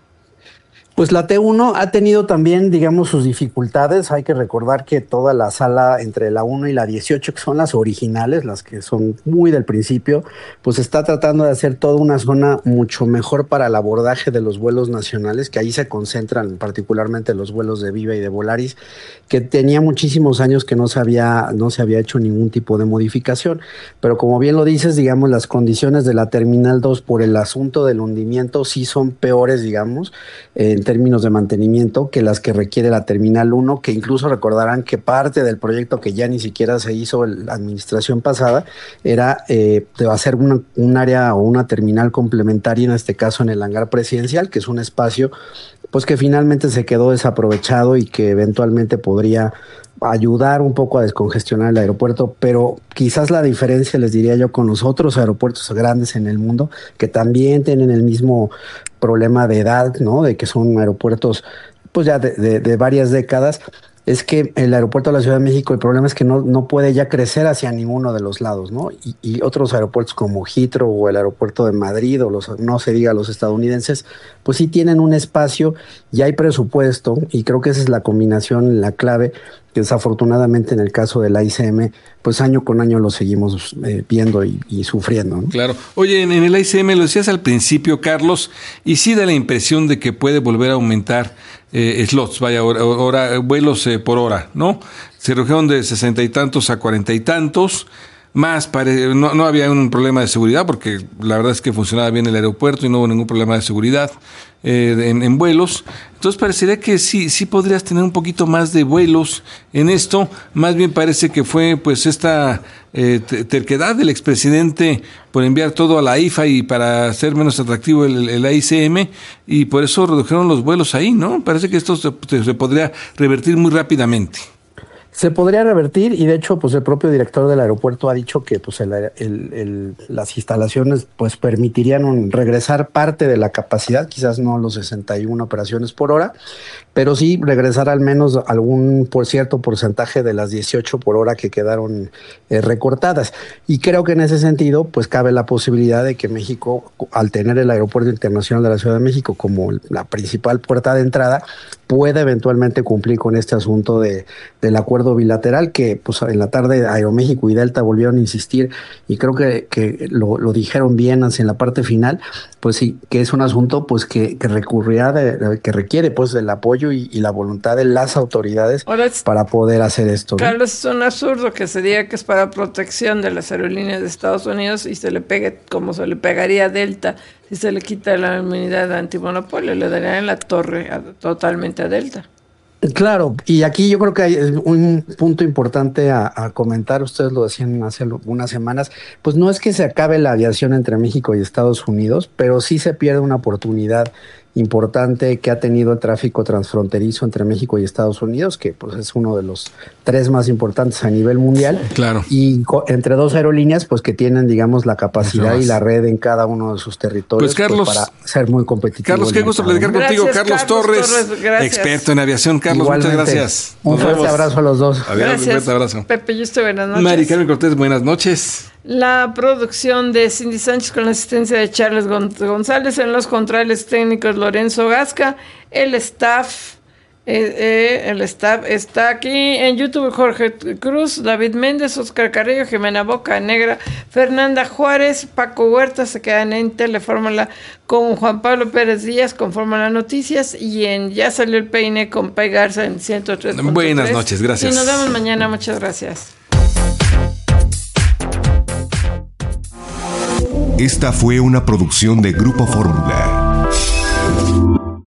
Pues la T uno ha tenido también, digamos, sus dificultades. Hay que recordar que toda la sala entre la uno y la dieciocho, que son las originales, las que son muy del principio, pues está tratando de hacer toda una zona mucho mejor para el abordaje de los vuelos nacionales, que ahí se concentran particularmente los vuelos de Viva y de Volaris, que tenía muchísimos años que no se había, no se había hecho ningún tipo de modificación. Pero como bien lo dices, digamos, las condiciones de la Terminal dos por el asunto del hundimiento sí son peores, digamos, en términos de mantenimiento que las que requiere la Terminal uno, que incluso recordarán que parte del proyecto que ya ni siquiera se hizo en la administración pasada era eh, de hacer una, un área o una terminal complementaria, en este caso en el hangar presidencial, que es un espacio pues que finalmente se quedó desaprovechado y que eventualmente podría ayudar un poco a descongestionar el aeropuerto, pero quizás la diferencia, les diría yo, con los otros aeropuertos grandes en el mundo, que también tienen el mismo problema de edad, ¿no? De que son aeropuertos pues ya de, de, de varias décadas, es que el aeropuerto de la Ciudad de México, el problema es que no, no puede ya crecer hacia ninguno de los lados, ¿no? Y, y otros aeropuertos como Heathrow o el aeropuerto de Madrid o los, no se diga los estadounidenses, pues sí tienen un espacio y hay presupuesto, y creo que esa es la combinación, la clave, que desafortunadamente en el caso del A I C M, pues año con año lo seguimos eh, viendo y, y sufriendo, ¿no? Claro. Oye, en, en el A I C M lo decías al principio, Carlos, y sí da la impresión de que puede volver a aumentar eh, slots, vaya, hora, hora, vuelos eh, por hora, ¿no? Se redujeron de sesenta y tantos a cuarenta y tantos. Más pare... no, no había un problema de seguridad, porque la verdad es que funcionaba bien el aeropuerto y no hubo ningún problema de seguridad eh, en, en vuelos. Entonces parecería que sí, sí podrías tener un poquito más de vuelos en esto. Más bien parece que fue pues esta eh, terquedad del expresidente por enviar todo a la I F A y para hacer menos atractivo el, el A I C M, y por eso redujeron los vuelos ahí, ¿no? Parece que esto se, se podría revertir muy rápidamente. Se podría revertir, y de hecho pues el propio director del aeropuerto ha dicho que pues el, el, el, las instalaciones pues permitirían regresar parte de la capacidad, quizás no los sesenta y una operaciones por hora, pero sí regresar al menos algún por cierto porcentaje de las dieciocho por hora que quedaron eh, recortadas. Y creo que en ese sentido pues cabe la posibilidad de que México, al tener el Aeropuerto Internacional de la Ciudad de México como la principal puerta de entrada, pueda eventualmente cumplir con este asunto de, del acuerdo bilateral, que pues en la tarde Aeroméxico y Delta volvieron a insistir, y creo que, que lo, lo dijeron bien hacia la parte final, pues sí, que es un asunto pues que, que recurrirá, de, que requiere pues del apoyo y, y la voluntad de las autoridades es, para poder hacer esto, ¿no? Carlos, es un absurdo que se diga que es para protección de las aerolíneas de Estados Unidos y se le pegue como se le pegaría a Delta si se le quita la inmunidad antimonopolio, le darían en la torre a, totalmente a Delta. Claro, y aquí yo creo que hay un punto importante a, a comentar, ustedes lo decían hace unas semanas, pues no es que se acabe la aviación entre México y Estados Unidos, pero sí se pierde una oportunidad importante que ha tenido el tráfico transfronterizo entre México y Estados Unidos, que pues es uno de los tres más importantes a nivel mundial. Claro. Y co- entre dos aerolíneas, pues que tienen, digamos, la capacidad y la red en cada uno de sus territorios, pues, Carlos, pues, para ser muy competitivos. Carlos, qué gusto platicar contigo. Gracias, Carlos, Carlos Torres, Torres experto en aviación. Carlos, igualmente, muchas gracias. Un Nos fuerte vemos. abrazo a los dos. Adiós, gracias. Un fuerte abrazo. Pepe, yo estoy buenas noches. Mari Carmen Cortés, buenas noches. La producción de Cindy Sánchez con la asistencia de Charles González, en los controles técnicos Lorenzo Gasca, el staff, eh, eh, el staff está aquí en YouTube: Jorge Cruz, David Méndez, Oscar Carrillo, Jimena Boca Negra, Fernanda Juárez, Paco Huerta. Se quedan en Telefórmula con Juan Pablo Pérez Díaz con Fórmula Noticias, y en Ya Salió el Peine con Pai Garza en ciento tres punto tres. Buenas noches, gracias. Y nos vemos mañana, muchas gracias. Esta fue una producción de Grupo Fórmula.